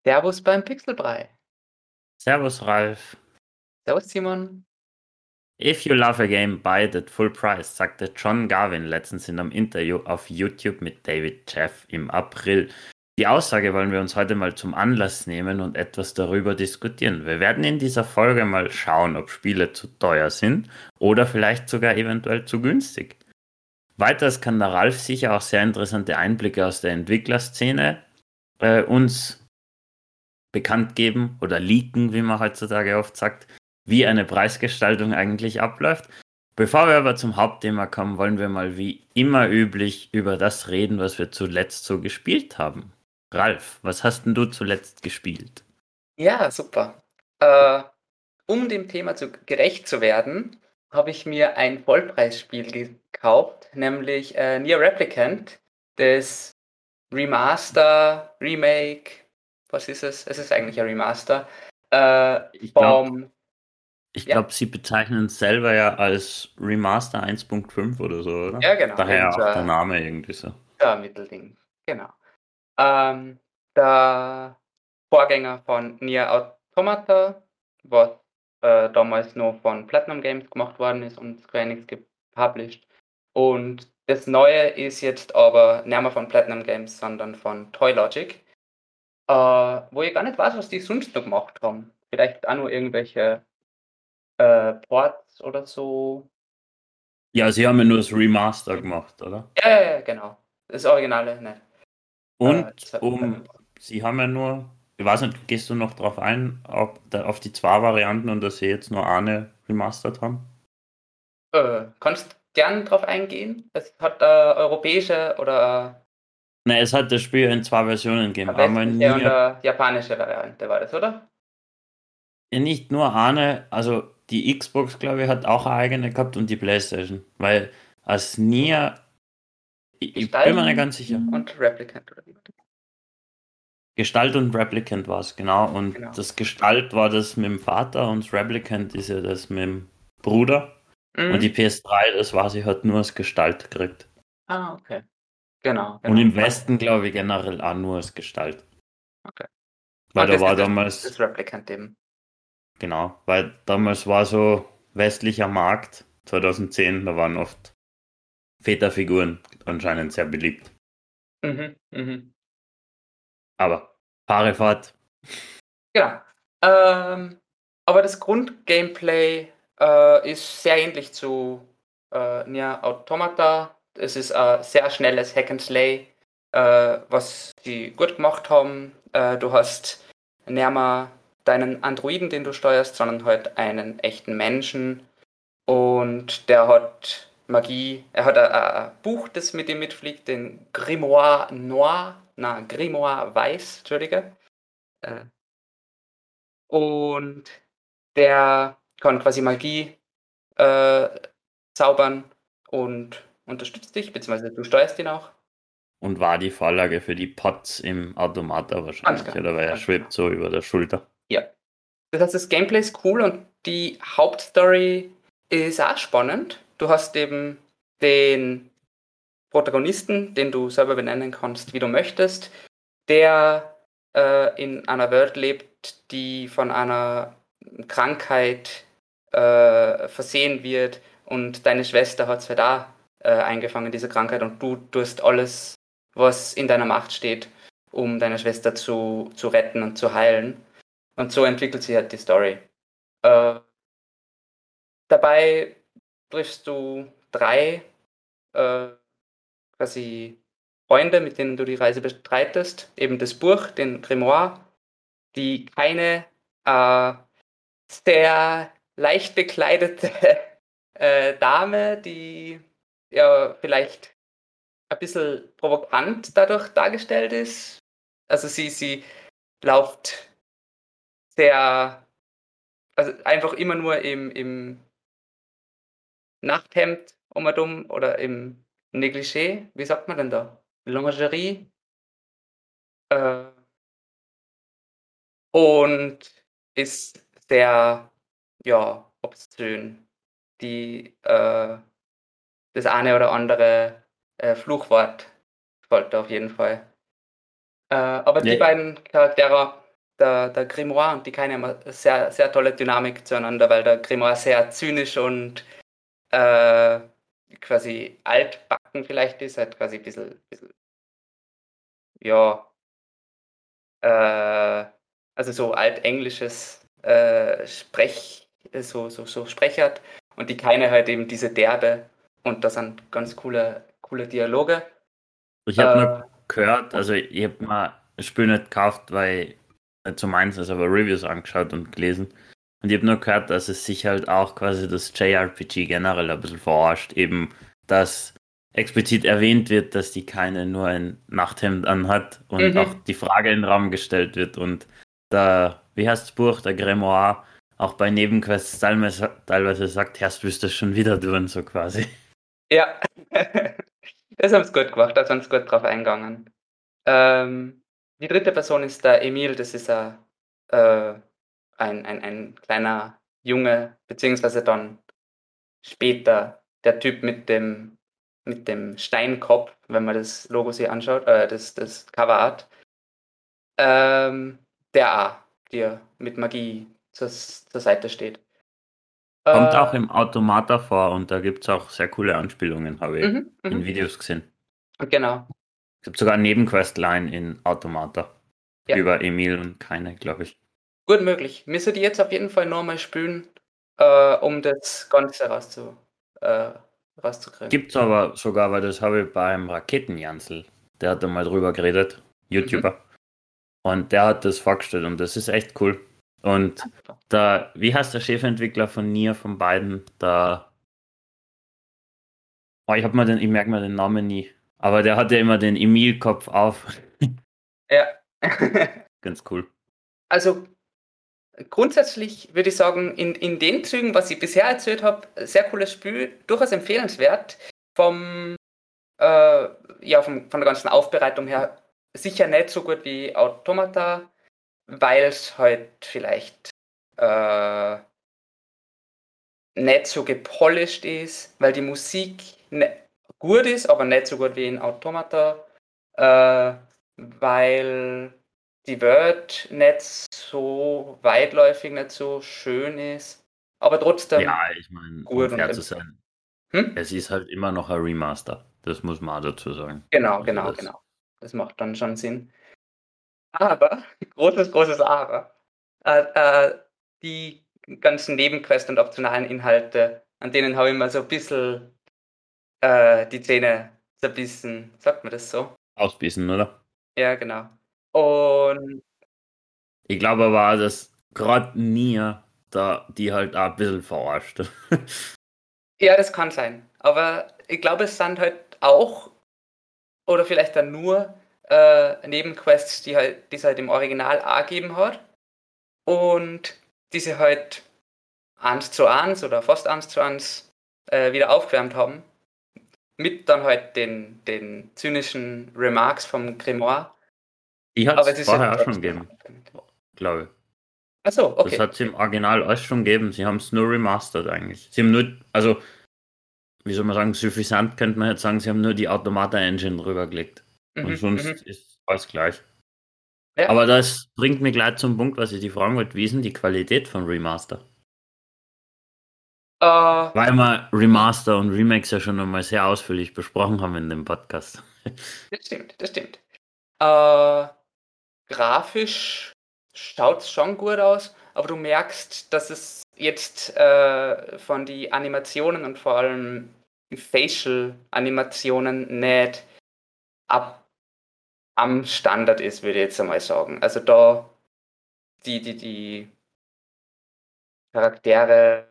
Servus beim Pixelbrei. Servus Ralf. Servus Simon. If you love a game, buy it at full price, sagte John Garvin letztens in einem Interview auf YouTube mit David Jeff im April. Die Aussage wollen wir uns heute mal zum Anlass nehmen und etwas darüber diskutieren. Wir werden in dieser Folge mal schauen, ob Spiele zu teuer sind oder vielleicht sogar eventuell zu günstig. Weiters kann der Ralf sicher auch sehr interessante Einblicke aus der Entwicklerszene uns bekannt geben oder leaken, wie man heutzutage oft sagt, wie eine Preisgestaltung eigentlich abläuft. Bevor wir aber zum Hauptthema kommen, wollen wir mal wie immer üblich über das reden, was wir zuletzt so gespielt haben. Ralf, was hast denn du zuletzt gespielt? Ja, super. Um dem Thema gerecht zu werden, habe ich mir ein Vollpreisspiel gekauft, nämlich Nier Replicant, das Remaster, Remake, was ist es? Es ist eigentlich ein Remaster. Ich glaube, Vom, sie bezeichnen es selber ja als Remaster 1.5 oder so, oder? ja genau, Daher irgend so auch der ein Name irgendwie so. Mittelding. Genau. Der Vorgänger von Nier Automata, was damals noch von Platinum Games gemacht worden ist und Square Enix gepublished. Und das Neue ist jetzt aber nicht mehr von Platinum Games, sondern von Toy Logic, wo ich gar nicht weiß, was die sonst noch gemacht haben. Vielleicht auch nur irgendwelche Ports oder so. Ja, sie haben ja nur das Remaster gemacht, oder? Ja, genau. Das Originale nicht. Und Das sie haben ja nur, ich weiß nicht, gehst du noch drauf ein, auf die zwei Varianten und dass sie jetzt nur eine remastered haben? kannst gern drauf eingehen. Es hat europäische oder Ne, es hat das Spiel in zwei Versionen gegeben. eine Einmal westliche und Nier, eine japanische Variante war das, oder? nicht nur eine, also die Xbox, glaube ich, hat auch eine eigene gehabt und die PlayStation. Weil als Nier, ich bin mir nicht Gestalten ganz sicher. und Replicant, oder wie war das? Gestalt und Replicant war es, genau. Und Genau. das Gestalt war das mit dem Vater und das Replicant ist ja das mit dem Bruder. Und die Mhm. PS3, das war sie hat nur als Gestalt gekriegt. Ah, okay. Genau, Und genau. im Westen glaube ich generell auch nur als Gestalt. Okay. Weil Und da das war ist damals, das Replicant eben. genau, weil damals war so westlicher Markt, 2010, da waren oft Väterfiguren anscheinend sehr beliebt. Mhm. Aber fahre fort. Genau. Aber das Grundgameplay ist sehr ähnlich zu Nier Automata. Es ist ein sehr schnelles Hack and Slay, was sie gut gemacht haben. Du hast nicht mehr deinen Androiden, den du steuerst, sondern halt einen echten Menschen. Und der hat Magie. Er hat ein Buch, das mit ihm mitfliegt, den Grimoire Noir, Grimoire Weiß, Entschuldige. Äh, und der kann quasi Magie äh, zaubern und unterstützt dich, beziehungsweise du steuerst ihn auch. Und war die Vorlage für die Pots im Automata Ganz wahrscheinlich, genau, oder? Weil er ganz genau. schwebt so über der Schulter. Ja. Das heißt, das Gameplay ist cool und die Hauptstory ist auch spannend. Du hast eben den Protagonisten, den du selber benennen kannst, wie du möchtest, der in einer Welt lebt, die von einer Krankheit versehen wird und deine Schwester hat es halt auch eingefangen, diese Krankheit, und du tust alles, was in deiner Macht steht, um deine Schwester zu retten und zu heilen. Und so entwickelt sich halt die Story. Äh, dabei triffst du drei äh, quasi Freunde, mit denen du die Reise bestreitest. Eben das Buch, den Grimoire, die keine sehr leicht bekleidete Dame, die ja vielleicht ein bisschen provokant dadurch dargestellt ist. Also sie läuft sehr, also einfach immer nur im Nachthemd um und um oder im Negligé, wie sagt man denn da? Lingerie. Äh, und ist sehr, ja, obszön. Die, das eine oder andere Fluchwort folgt auf jeden Fall. Aber die Ja, beiden Charaktere der Grimoire und die Keine haben eine sehr, sehr tolle Dynamik zueinander, weil der Grimoire sehr zynisch und quasi altbacken vielleicht ist, halt quasi ein bisschen ja, also so altenglisches so Sprechert und die Keine halt eben diese Derbe und das sind ganz coole Dialoge. Ich habe nur Äh, gehört, also ich habe mal das Spiel nicht gekauft, weil nicht so meins ist, aber Reviews angeschaut und gelesen. Und ich habe nur gehört, dass es sich halt auch quasi das JRPG generell ein bisschen verarscht. Eben, dass explizit erwähnt wird, dass die keine nur ein Nachthemd anhat und auch mhm. die Frage in den Raum gestellt wird und da, wie heißt das Buch, der Grimoire, auch bei Nebenquests teilweise sagt, Herrst, willst du das schon wieder tun, so quasi. Ja, das haben sie gut gemacht, da sind sie gut drauf eingegangen. Die dritte Person ist der Emil, das ist äh, ein kleiner Junge, beziehungsweise dann später der Typ mit dem Steinkopf, wenn man das Logo sich anschaut, das Coverart, ähm, der auch dir mit Magie zur Seite steht. Kommt auch Äh, im Automata vor und da gibt es auch sehr coole Anspielungen, habe ich in mhm. Videos gesehen. Genau, Es gibt sogar eine Nebenquestline in Automata ja, über Emil und keine, glaube ich. gut möglich. Müsste die jetzt auf jeden Fall nochmal spülen, um das Ganze äh, rauszukriegen. Gibt's aber sogar, weil das habe ich beim Raketenjansel, der hat da mal drüber geredet, Mhm. YouTuber, und der hat das vorgestellt und das ist echt cool. Und da, wie heißt der Chefentwickler von Nier, von beiden? Da, oh, ich merke mir den Namen nie, aber der hat ja immer den Emil-Kopf auf. Ja. Ganz cool. Also grundsätzlich würde ich sagen, in den Zügen, was ich bisher erzählt habe, sehr cooles Spiel, durchaus empfehlenswert. Vom, ja, von der ganzen Aufbereitung her sicher nicht so gut wie Automata, weil es halt vielleicht äh, nicht so gepolished ist, weil die Musik gut ist, aber nicht so gut wie in Automata, weil die Welt nicht so weitläufig, nicht so schön ist, aber trotzdem Ja, ich meine, um gut und fair zu sein, hm? es ist halt immer noch ein Remaster. Das muss man auch dazu sagen. Genau, Also genau, das. genau. Das macht dann schon Sinn. Aber, großes Aber, äh, äh, die ganzen Nebenquests und optionalen Inhalte, an denen habe ich immer so ein bisschen die Zähne zerbissen. Sagt man das so? Ausbissen, oder? Ja, genau. Und Ich glaube aber, auch, dass gerade Nier da die halt auch ein bisschen verarscht. ja, das kann sein. Aber ich glaube, es sind halt auch, oder vielleicht dann nur, Nebenquests, die es halt im Original auch gegeben hat. Und die sie halt 1:1 oder fast 1:1 wieder aufgewärmt haben. Mit dann halt den zynischen Remarks vom Grimoire. Die hat Aber es es ist halt vorher auch schon trotzdem. gegeben, glaube ich. Achso, Das okay. hat es im Original alles schon gegeben. Sie haben es nur remastered eigentlich. Sie haben nur, also, wie soll man sagen, suffisant könnte man jetzt sagen, sie haben nur die Automata-Engine drüber gelegt. Und sonst Mhm. ist alles gleich. Ja. Aber das bringt mich gleich zum Punkt, was ich die fragen wollte. Wie ist denn die Qualität von Remaster? Äh, Weil wir die, Remaster und Remakes ja schon einmal sehr ausführlich besprochen haben in dem Podcast. das stimmt, das stimmt. Äh, grafisch schaut es schon gut aus, aber du merkst, dass es jetzt von den Animationen und vor allem Facial-Animationen nicht ab am Standard ist, würde ich jetzt einmal sagen. Also da die Charaktere,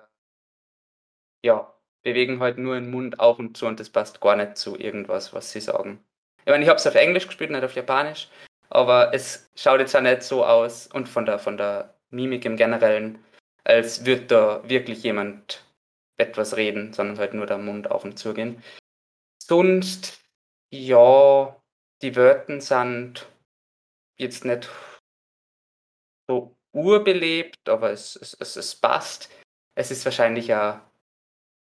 ja, bewegen halt nur den Mund auf und zu und das passt gar nicht zu irgendwas, was sie sagen. Ich meine, ich habe es auf Englisch gespielt, nicht auf Japanisch, aber es schaut jetzt auch nicht so aus und von der Mimik im Generellen, als würde da wirklich jemand etwas reden, sondern halt nur der Mund auf und zu gehen. Sonst, ja, die Wörter sind jetzt nicht so urbelebt, aber es passt. Es ist wahrscheinlich ein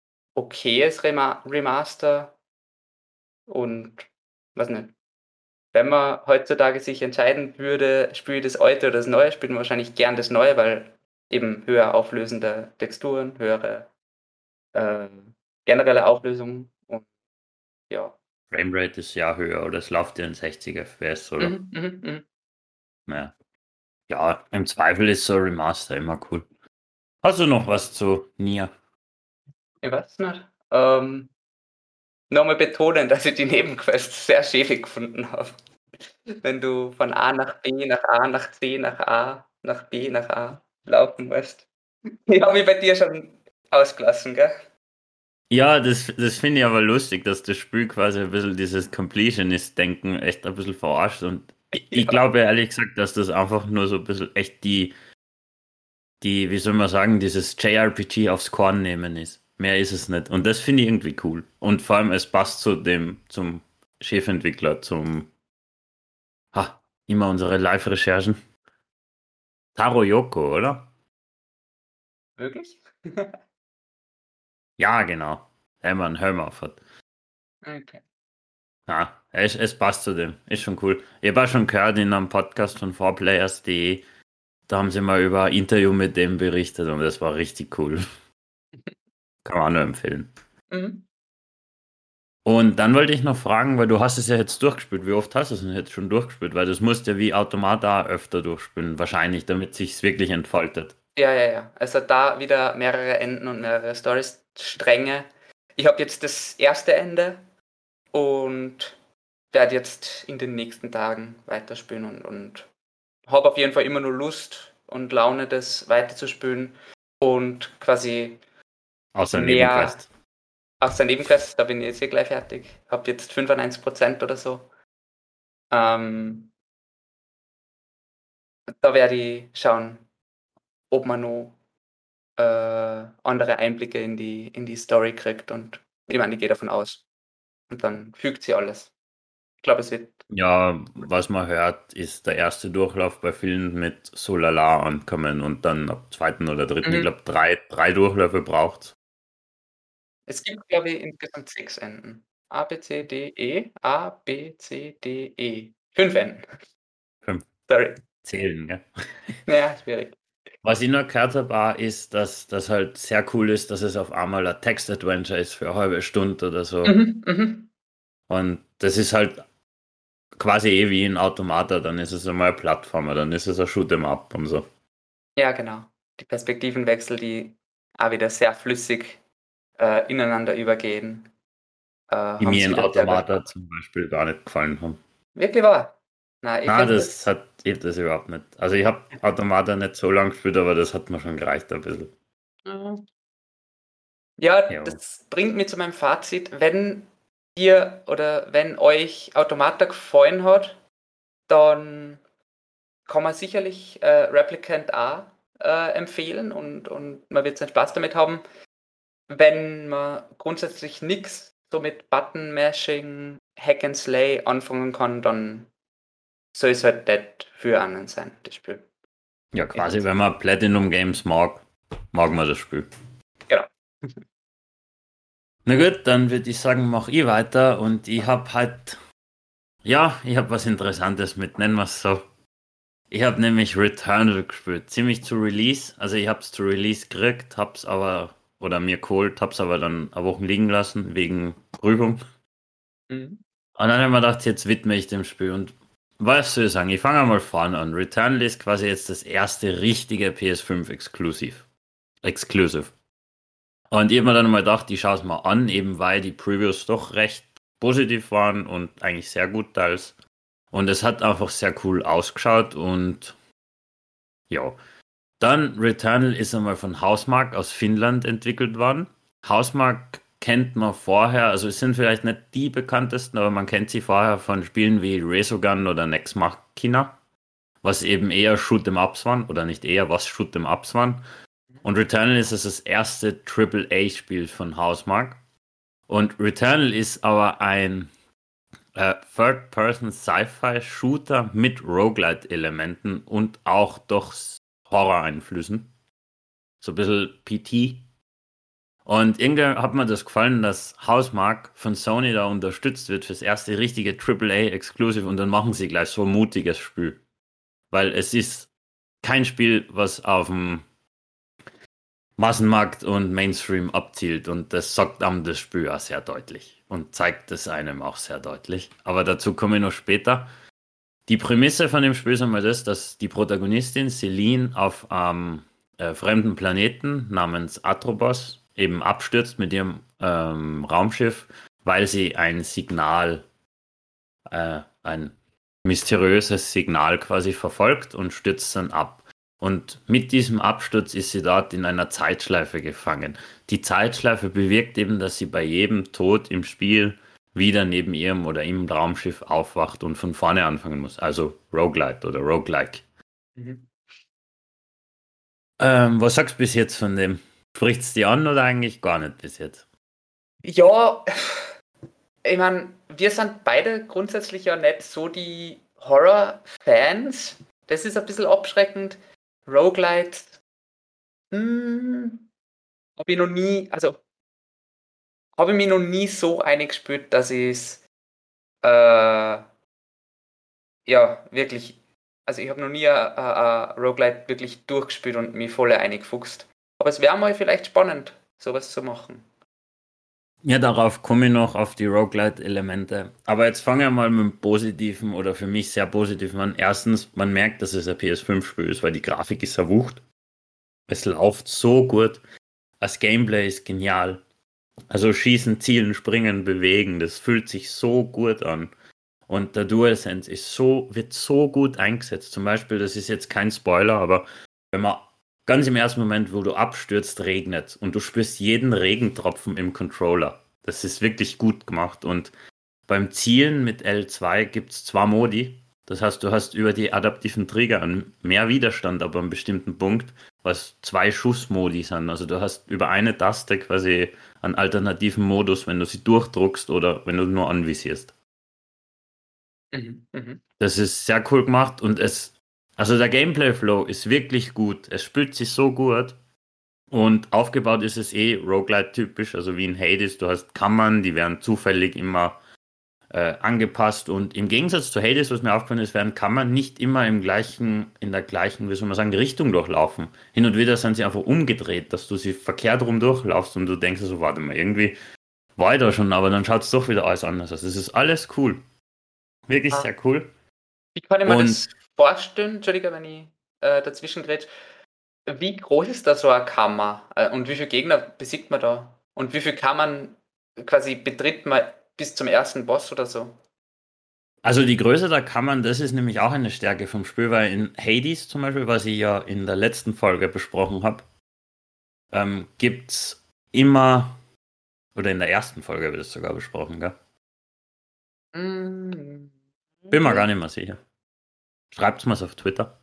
okayes Remaster und weiß nicht. wenn man heutzutage sich entscheiden würde, spiele ich das alte oder das neue, spielt man wahrscheinlich gern das neue, weil eben höher auflösende Texturen, höhere generelle Auflösung und ja. Framerate ist ja höher oder es läuft ja in 60 FPS, oder? Mhm. Ja. Ja, im Zweifel ist so ein Remaster immer cool. Hast du noch was zu Nier? Ich weiß nicht. Nochmal betonen, dass ich die Nebenquests sehr schäbig gefunden habe. Wenn du von A nach B, nach A, nach C, nach A, nach B, nach A laufen musst. Ich habe mich bei dir schon ausgelassen, gell? Ja, das finde ich aber lustig, dass das Spiel quasi ein bisschen dieses Completionist-Denken echt ein bisschen verarscht und ich Ja, glaube ehrlich gesagt, dass das einfach nur so ein bisschen echt wie soll man sagen, dieses JRPG aufs Korn nehmen ist. Mehr ist es nicht. Und das finde ich irgendwie cool. Und vor allem, es passt zum Chefentwickler, immer unsere Live-Recherchen. Taro Yoko, oder? wirklich? Ja, genau. Hermann Hölmer hat. Okay. Ja, es passt zu dem. Ist schon cool. Ich habe auch schon gehört in einem Podcast von 4players.de, da haben sie mal über ein Interview mit dem berichtet und das war richtig cool. Kann man auch nur empfehlen. Mhm. Und dann wollte ich noch fragen, weil du hast es ja jetzt durchgespielt. Wie oft hast du es denn jetzt schon durchgespielt? Weil das musst ja wie Automata öfter durchspielen, wahrscheinlich, damit sich's wirklich entfaltet. Ja. Also da wieder mehrere Enden und mehrere Storystränge. Ich habe jetzt das erste Ende und werde jetzt in den nächsten Tagen weiterspielen und habe auf jeden Fall immer nur Lust und Laune, das weiterzuspielen und quasi Außer mehr Nebenquest. aus der Nebenquest, da bin ich jetzt eh gleich fertig. Habe jetzt 95% oder so. Ähm, Da werde ich schauen, ob man noch andere Einblicke in die Story kriegt und ich meine, ich gehe davon aus. Und dann fügt sie alles. Ich glaube, es wird. Ja, was man hört, ist der erste Durchlauf bei vielen mit Solala ankommen und dann ab zweiten oder dritten, ich Mhm. glaube, drei Durchläufe braucht. Es gibt, glaube ich, insgesamt 6 Enden. A, B, C, D, E. A, B, C, D, E. 5 Enden. Fünf Sorry. zählen, gell? Ja, schwierig. Was ich noch gehört habe, auch, ist, dass das halt sehr cool ist, dass es auf einmal ein Text-Adventure ist für eine halbe Stunde oder so. Mhm. Und das ist halt quasi eh wie ein Automata, dann ist es einmal ein Plattformer, dann ist es ein Shoot'em Up und so. Ja, genau. Die Perspektivenwechsel, die auch wieder sehr flüssig ineinander übergehen, Die haben mir sie in wieder sehr gut Automata gemacht. zum Beispiel gar nicht gefallen haben. Wirklich wahr? Na, ich Na, finde das. ich hab das überhaupt nicht. Also ich habe Automata nicht so lange gespielt, aber das hat mir schon gereicht ein bisschen. Mhm. Ja, Ja. das bringt mich zu meinem Fazit. Wenn ihr oder wenn euch Automata gefallen hat, dann kann man sicherlich Replicant A empfehlen und man wird seinen Spaß damit haben. Wenn man grundsätzlich nichts so mit Button-Mashing, Hack and Slay anfangen kann, dann soll es halt nicht für einen sein, das Spiel. Ja, In dem quasi, wenn Sinne. man Platinum Games mag, mag man das Spiel. Genau. Na gut, dann würde ich sagen, mach ich weiter und ich habe halt, ja, ich habe was Interessantes mit, nennen wir es so. Ich habe nämlich Returnal gespielt, ziemlich zu Release. Also ich habe es zu Release gekriegt, hab's aber, oder mir geholt, hab's aber dann eine Woche liegen lassen, wegen Prüfung. Mhm. Und dann habe ich mir gedacht, jetzt widme ich dem Spiel. Und was soll ich sagen? Ich fange einmal vorne an. Returnal ist quasi jetzt das erste richtige PS5 Exclusive. Und ich habe mir dann mal gedacht, ich schaue es mal an, eben weil die Previews doch recht positiv waren und eigentlich sehr gut teils. Und es hat einfach sehr cool ausgeschaut und ja. Dann Returnal ist einmal von Housemarque aus Finnland entwickelt worden. Housemarque kennt man vorher, also es sind vielleicht nicht die bekanntesten, aber man kennt sie vorher von Spielen wie Resogun oder Nex Machina, was eben eher Shoot'em-Ups waren, oder nicht eher, was Shoot'em-Ups waren. Und Returnal ist es das erste AAA-Spiel von Housemarque. Und Returnal ist aber ein Third-Person-Sci-Fi-Shooter mit Roguelite-Elementen und auch doch Horror-Einflüssen. So ein bisschen PT. Und irgendwie hat mir das gefallen, dass Housemarque von Sony da unterstützt wird fürs erste richtige AAA-Exclusive und dann machen sie gleich so ein mutiges Spiel. Weil es ist kein Spiel, was auf dem Massenmarkt und Mainstream abzielt und das sagt einem das Spiel auch sehr deutlich und zeigt es einem auch sehr deutlich. Aber dazu komme ich noch später. Die Prämisse von dem Spiel ist einmal das, dass die Protagonistin Celine auf einem fremden Planeten namens Atrobos eben abstürzt mit ihrem Raumschiff, weil sie ein Signal, ein mysteriöses Signal quasi verfolgt und stürzt dann ab. Und mit diesem Absturz ist sie dort in einer Zeitschleife gefangen. Die Zeitschleife bewirkt eben, dass sie bei jedem Tod im Spiel wieder neben ihrem oder im Raumschiff aufwacht und von vorne anfangen muss. Also Roguelite oder Roguelike. Mhm. Was sagst du bis jetzt von dem? Spricht es dir an oder eigentlich gar nicht bis jetzt? Ja, ich meine, wir sind beide grundsätzlich ja nicht so die Horror-Fans. Das ist ein bisschen abschreckend. Roguelite, habe ich noch nie, also habe ich mich noch nie so eingespielt, dass ich es ja wirklich, also ich habe noch nie ein Roguelite wirklich durchgespielt und mich voll eingefuchst. Aber es wäre mal vielleicht spannend, sowas zu machen. Ja, darauf komme ich noch auf die Roguelite-Elemente. Aber jetzt fangen wir mal mit dem Positiven oder für mich sehr Positiven an. Erstens, man merkt, dass es ein PS5-Spiel ist, weil die Grafik ist erwucht. Es läuft so gut. Das Gameplay ist genial. Also schießen, zielen, springen, bewegen, das fühlt sich so gut an. Und der DualSense wird so gut eingesetzt. Zum Beispiel, das ist jetzt kein Spoiler, aber wenn man ganz im ersten Moment, wo du abstürzt, regnet und du spürst jeden Regentropfen im Controller. Das ist wirklich gut gemacht. Und beim Zielen mit L2 gibt es zwei Modi. Das heißt, du hast über die adaptiven Trigger mehr Widerstand, aber an einem bestimmten Punkt, was zwei Schussmodi sind. Also du hast über eine Taste quasi einen alternativen Modus, wenn du sie durchdruckst oder wenn du nur anvisierst. Mhm, mhm. Das ist sehr cool gemacht und also der Gameplay-Flow ist wirklich gut. Es spielt sich so gut und aufgebaut ist es Roguelite-typisch, also wie in Hades. Du hast Kammern, die werden zufällig immer angepasst und im Gegensatz zu Hades, was mir aufgefallen ist, werden Kammern nicht immer in der gleichen, wie soll man sagen, Richtung durchlaufen. Hin und wieder sind sie einfach umgedreht, dass du sie verkehrt rum durchlaufst und du denkst so, warte mal, irgendwie war ich da schon, aber dann schaut es doch wieder alles anders aus. Es ist alles cool. Wirklich Ah, sehr cool. wie kann ich mir Und das vorstellen? Entschuldige, wenn ich dazwischen grätsch. Wie groß ist da so eine Kammer? Und wie viele Gegner besiegt man da? Und wie viele Kammern quasi betritt man bis zum ersten Boss oder so? also die Größe der Kammern, das ist nämlich auch eine Stärke vom Spiel, weil in Hades zum Beispiel, was ich ja in der letzten Folge besprochen habe, gibt es immer, oder in der ersten Folge wird es sogar besprochen, gell? Mm, Bin mir gar nicht mehr sicher. Schreibt's mal auf Twitter.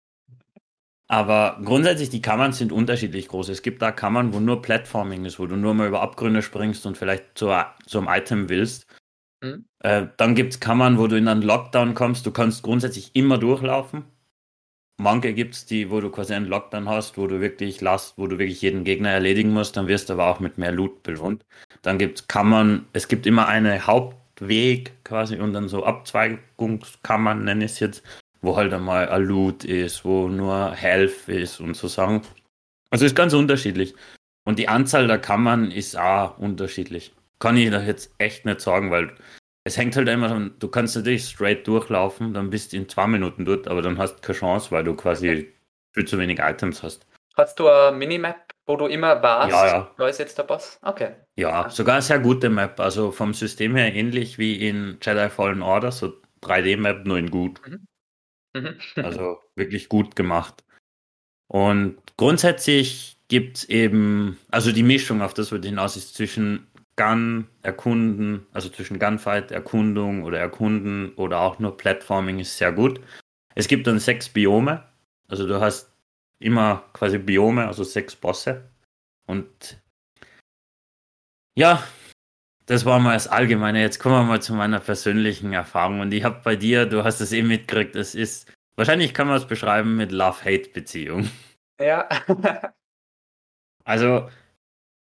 Aber grundsätzlich, die Kammern sind unterschiedlich groß. Es gibt da Kammern, wo nur Platforming ist, wo du nur mal über Abgründe springst und vielleicht zu einem Item willst. mm, Dann gibt es Kammern, wo du in einen Lockdown kommst. Du kannst grundsätzlich immer durchlaufen. Manche gibt es, die, wo du quasi einen Lockdown hast, wo du wirklich jeden Gegner erledigen musst, dann wirst du aber auch mit mehr Loot belohnt. Dann gibt es Kammern, es gibt immer einen Hauptweg quasi und dann so Abzweigungskammern, nenne ich es jetzt, wo halt einmal ein Loot ist, wo nur Health ist und so Sachen. Also ist ganz unterschiedlich. Und die Anzahl der Kammern ist auch unterschiedlich. Kann ich da jetzt echt nicht sagen, weil es hängt halt immer davon, du kannst natürlich straight durchlaufen, dann bist du in 2 Minuten dort, aber dann hast du keine Chance, weil du okay. quasi viel zu wenig Items hast. Hast du eine Minimap, wo du immer Ja, warst, ja. da ist jetzt der Boss? Okay. Ja, Ah, sogar eine sehr gute Map. Also vom System her ähnlich wie in Jedi Fallen Order, so 3D-Map, nur in gut. mhm. Mhm. Also wirklich gut gemacht. Und grundsätzlich gibt es eben, also die Mischung, auf das wir hinaus, ist zwischen Gun, Erkunden, also zwischen Gunfight, Erkundung oder Erkunden oder auch nur Platforming ist sehr gut. Es gibt dann 6 Biome, also du hast immer quasi Biome, also 6 Bosse. Und ja, das war mal das Allgemeine. Jetzt kommen wir mal zu meiner persönlichen Erfahrung. Und ich habe bei dir, du hast es eben mitgekriegt, es ist, wahrscheinlich kann man es beschreiben mit Love-Hate-Beziehung. Ja. Also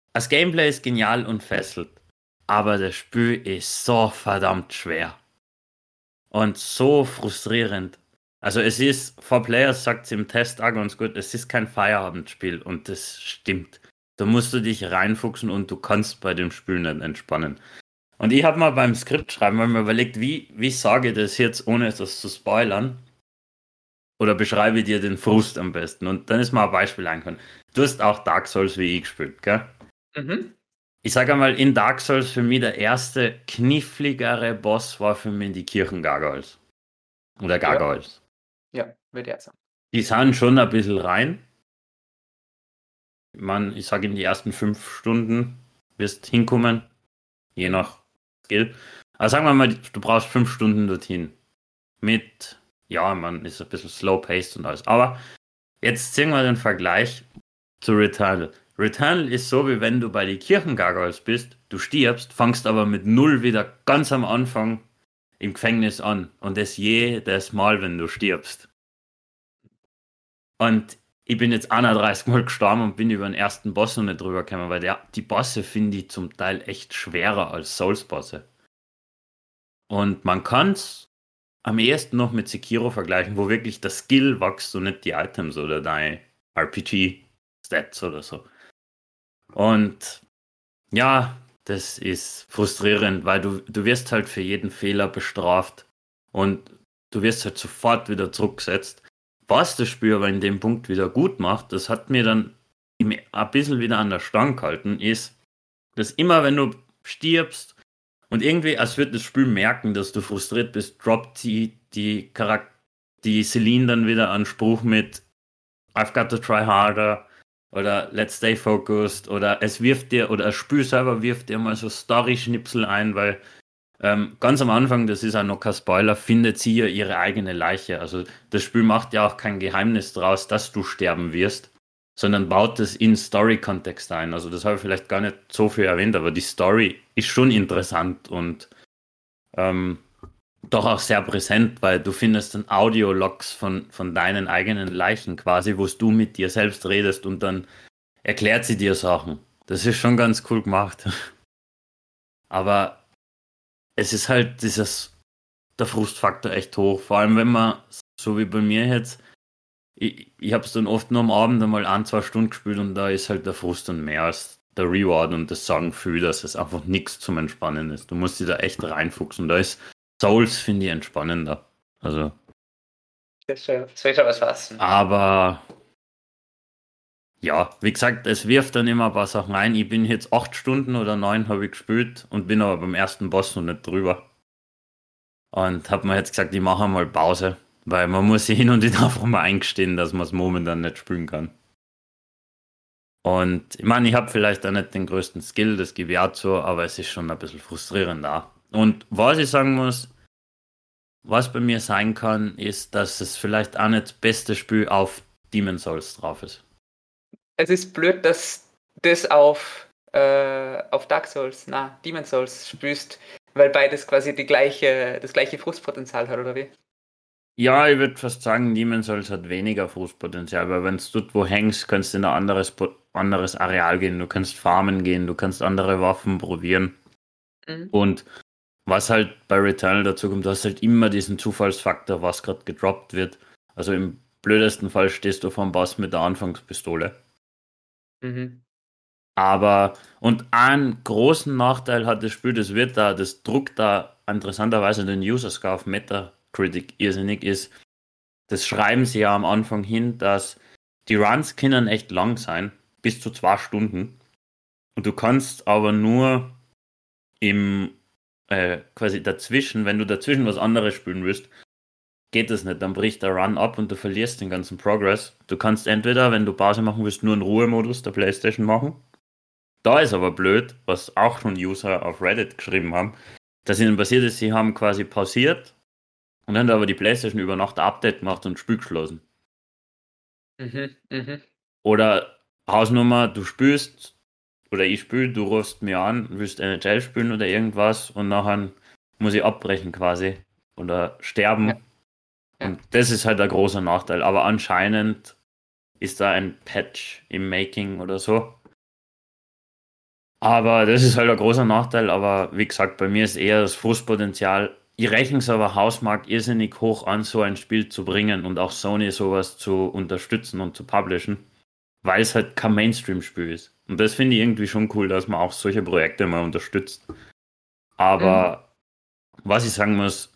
Das Gameplay ist genial und fesselt, aber das Spiel ist so verdammt schwer und so frustrierend. Also es ist, 4 Players sagt es im Test auch ganz gut, es ist kein Feierabendspiel und das stimmt. Da musst du dich reinfuchsen und du kannst bei dem Spiel nicht entspannen. Und ich habe mal beim Skript schreiben mal mir überlegt, wie sage ich das jetzt, ohne das zu spoilern? Oder beschreibe dir den Frust am besten? Und dann ist mir ein Beispiel eingefallen. Du hast auch Dark Souls wie ich gespielt, gell? Mhm. Ich sage einmal, in Dark Souls für mich der erste kniffligere Boss war für mich die Kirchengargoyles. Oder Ja, Gargoyles. ja, würde ich auch sagen. Die sind schon ein bisschen rein. Ich sage in die ersten 5 Stunden wirst hinkommen, je nach Skill. Aber sagen wir mal, du brauchst 5 Stunden dorthin. Mit, ja, man ist ein bisschen slow-paced und alles. Aber jetzt sehen wir den Vergleich zu Returnal. Returnal ist so, wie wenn du bei den Kirchengargoyles bist, du stirbst, fangst aber mit null wieder ganz am Anfang im Gefängnis an. Und das jedes Mal, wenn du stirbst. Und ich bin jetzt 31 Mal gestorben und bin über den ersten Boss noch nicht drüber gekommen, weil die Bosse finde ich zum Teil echt schwerer als Souls-Bosse. Und man kann es am ehesten noch mit Sekiro vergleichen, wo wirklich der Skill wächst und nicht die Items oder deine RPG-Stats oder so. Und ja, das ist frustrierend, weil du wirst halt für jeden Fehler bestraft und du wirst halt sofort wieder zurückgesetzt. Was das Spiel aber in dem Punkt wieder gut macht, das hat mir dann ein bisschen wieder an der Stange gehalten, ist, dass immer wenn du stirbst und irgendwie, als würde das Spiel merken, dass du frustriert bist, droppt die Celine dann wieder einen Spruch mit I've got to try harder oder Let's stay focused oder es wirft dir oder das Spiel selber wirft dir mal so Story-Schnipsel ein, weil ganz am Anfang, das ist auch noch kein Spoiler, findet sie ja ihre eigene Leiche. Also das Spiel macht ja auch kein Geheimnis draus, dass du sterben wirst, sondern baut es in Story-Kontext ein. Also das habe ich vielleicht gar nicht so viel erwähnt, aber die Story ist schon interessant und ähm, doch auch sehr präsent, weil du findest dann Audiologs von deinen eigenen Leichen quasi, wo du mit dir selbst redest und dann erklärt sie dir Sachen. Das ist schon ganz cool gemacht. Aber es ist halt der Frustfaktor echt hoch. Vor allem, wenn man, so wie bei mir jetzt, ich habe es dann oft nur am Abend einmal 1, 2 Stunden gespielt und da ist halt der Frust dann mehr als der Reward und das Sagen viel, dass es einfach nichts zum Entspannen ist. Du musst dich da echt reinfuchsen. Da ist Souls, finde ich, entspannender. Also, Das soll schon was fassen. aber ja, wie gesagt, es wirft dann immer ein paar Sachen ein. Ich bin jetzt 8 Stunden oder 9 habe ich gespielt und bin aber beim ersten Boss noch nicht drüber. Und habe mir jetzt gesagt, ich mache mal Pause, weil man muss sich hin und wieder einfach mal eingestehen, dass man es momentan nicht spielen kann. Und ich meine, ich habe vielleicht auch nicht den größten Skill, das gebe ich auch zu, aber es ist schon ein bisschen frustrierend da. Und was ich sagen muss, was bei mir sein kann, ist, dass es vielleicht auch nicht das beste Spiel auf Demon's Souls drauf ist. Es ist blöd, dass das auf Dark Souls, Demon's Souls spielst, weil beides quasi das gleiche Frustpotenzial hat, oder wie? Ja, ich würde fast sagen, Demon's Souls hat weniger Frustpotenzial, weil wenn du dort wo hängst, kannst du in ein anderes Areal gehen, du kannst farmen gehen, du kannst andere Waffen probieren. Mhm. Und was halt bei Returnal dazu kommt, du hast halt immer diesen Zufallsfaktor, was gerade gedroppt wird. Also im blödesten Fall stehst du vom Boss mit der Anfangspistole. Mhm. Aber, und einen großen Nachteil hat das Spiel, das druckt da interessanterweise den User-Score auf Metacritic irrsinnig ist. Das schreiben sie ja am Anfang hin, dass die Runs können echt lang sein, bis zu 2 Stunden. Und du kannst aber nur im quasi dazwischen, wenn du dazwischen was anderes spielen willst, geht das nicht. Dann bricht der Run ab und du verlierst den ganzen Progress. Du kannst entweder, wenn du Pause machen willst, nur einen Ruhemodus der PlayStation machen. Da ist aber blöd, was auch schon User auf Reddit geschrieben haben, dass ihnen passiert ist, sie haben quasi pausiert und dann hat aber die PlayStation über Nacht ein Update gemacht und das Spiel geschlossen. Mhm. Mhm. Oder Hausnummer, du spielst oder ich spiele, du rufst mir an, willst NHL spielen oder irgendwas und nachher muss ich abbrechen quasi oder Ja, sterben. ja. Und das ist halt ein großer Nachteil. Aber anscheinend ist da ein Patch im Making oder so. Aber das ist halt ein großer Nachteil. Aber wie gesagt, bei mir ist eher das Frustpotenzial. Ich rechne es aber Hausmark irrsinnig hoch an, so ein Spiel zu bringen und auch Sony sowas zu unterstützen und zu publishen, weil es halt kein Mainstream-Spiel ist. Und das finde ich irgendwie schon cool, dass man auch solche Projekte mal unterstützt. Mhm. Aber was ich sagen muss,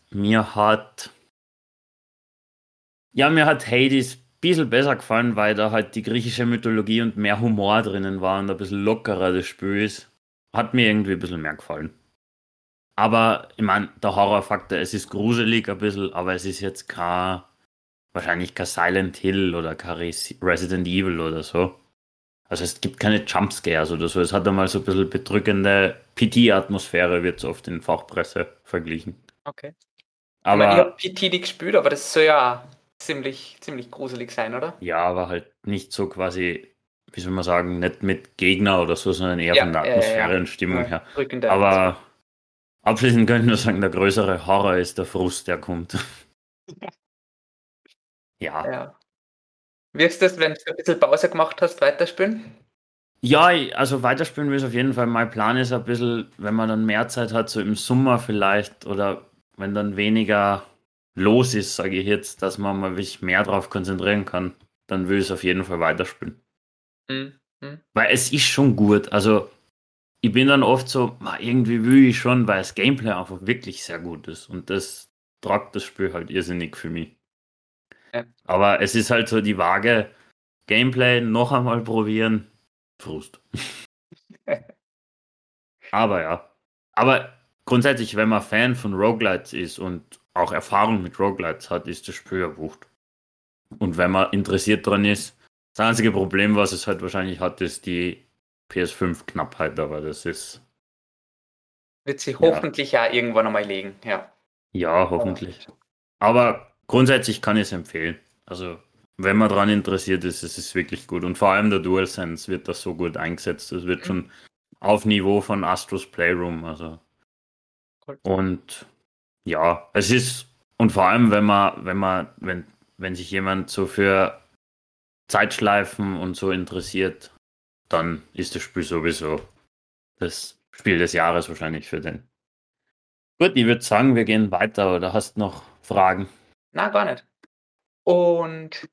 mir hat Hades ein bisschen besser gefallen, weil da halt die griechische Mythologie und mehr Humor drinnen war und ein bisschen lockerer das Spiel ist. Hat mir irgendwie ein bisschen mehr gefallen. Aber ich meine, der Horrorfaktor, es ist gruselig ein bisschen, aber es ist jetzt wahrscheinlich kein Silent Hill oder kein Resident Evil oder so. Also es gibt keine Jumpscares oder so. Es hat einmal so ein bisschen bedrückende PT-Atmosphäre, wird so oft in Fachpresse verglichen. Okay. Ich meine, ich habe Aber PT nicht gespielt, aber das soll ja ziemlich gruselig sein, oder? ja, aber halt nicht so quasi, wie soll man sagen, nicht mit Gegner oder so, sondern eher von Ja, der ja, ja, Atmosphäre ja. und Stimmung Nur her. drückende Atmosphäre. Aber abschließend könnte ich nur sagen, der größere Horror ist der Frust, der kommt. Ja. Ja. Wirst du das, wenn du ein bisschen Pause gemacht hast, weiterspielen? Ja, also weiterspielen will ich auf jeden Fall. Mein Plan ist ein bisschen, wenn man dann mehr Zeit hat, so im Sommer vielleicht oder wenn dann weniger los ist, sage ich jetzt, dass man mal sich mehr drauf konzentrieren kann, dann will ich es auf jeden Fall weiterspielen. Mhm. Mhm. Weil es ist schon gut. Also ich bin dann oft so, irgendwie will ich schon, weil das Gameplay einfach wirklich sehr gut ist. Und das tragt das Spiel halt irrsinnig für mich. Ja. Aber es ist halt so die Waage, Gameplay noch einmal probieren, Frust. Aber ja. Aber grundsätzlich, wenn man Fan von Roguelites ist und auch Erfahrung mit Roguelites hat, ist das Spiel ja wucht. Und wenn man interessiert dran ist, das einzige Problem, was es halt wahrscheinlich hat, ist die PS5-Knappheit, aber das ist, Wird sie ja, hoffentlich ja irgendwann einmal legen, ja. ja, Aber hoffentlich. Aber grundsätzlich kann ich es empfehlen. Also, wenn man daran interessiert ist, es ist wirklich gut. Und vor allem der DualSense wird das so gut eingesetzt. Das wird mhm, schon auf Niveau von Astros Playroom. Also, cool. und ja, es ist, und vor allem, wenn sich jemand so für Zeitschleifen und so interessiert, dann ist das Spiel sowieso das Spiel des Jahres wahrscheinlich für den. Gut, ich würde sagen, wir gehen weiter oder hast noch Fragen? Na, gar nicht. Und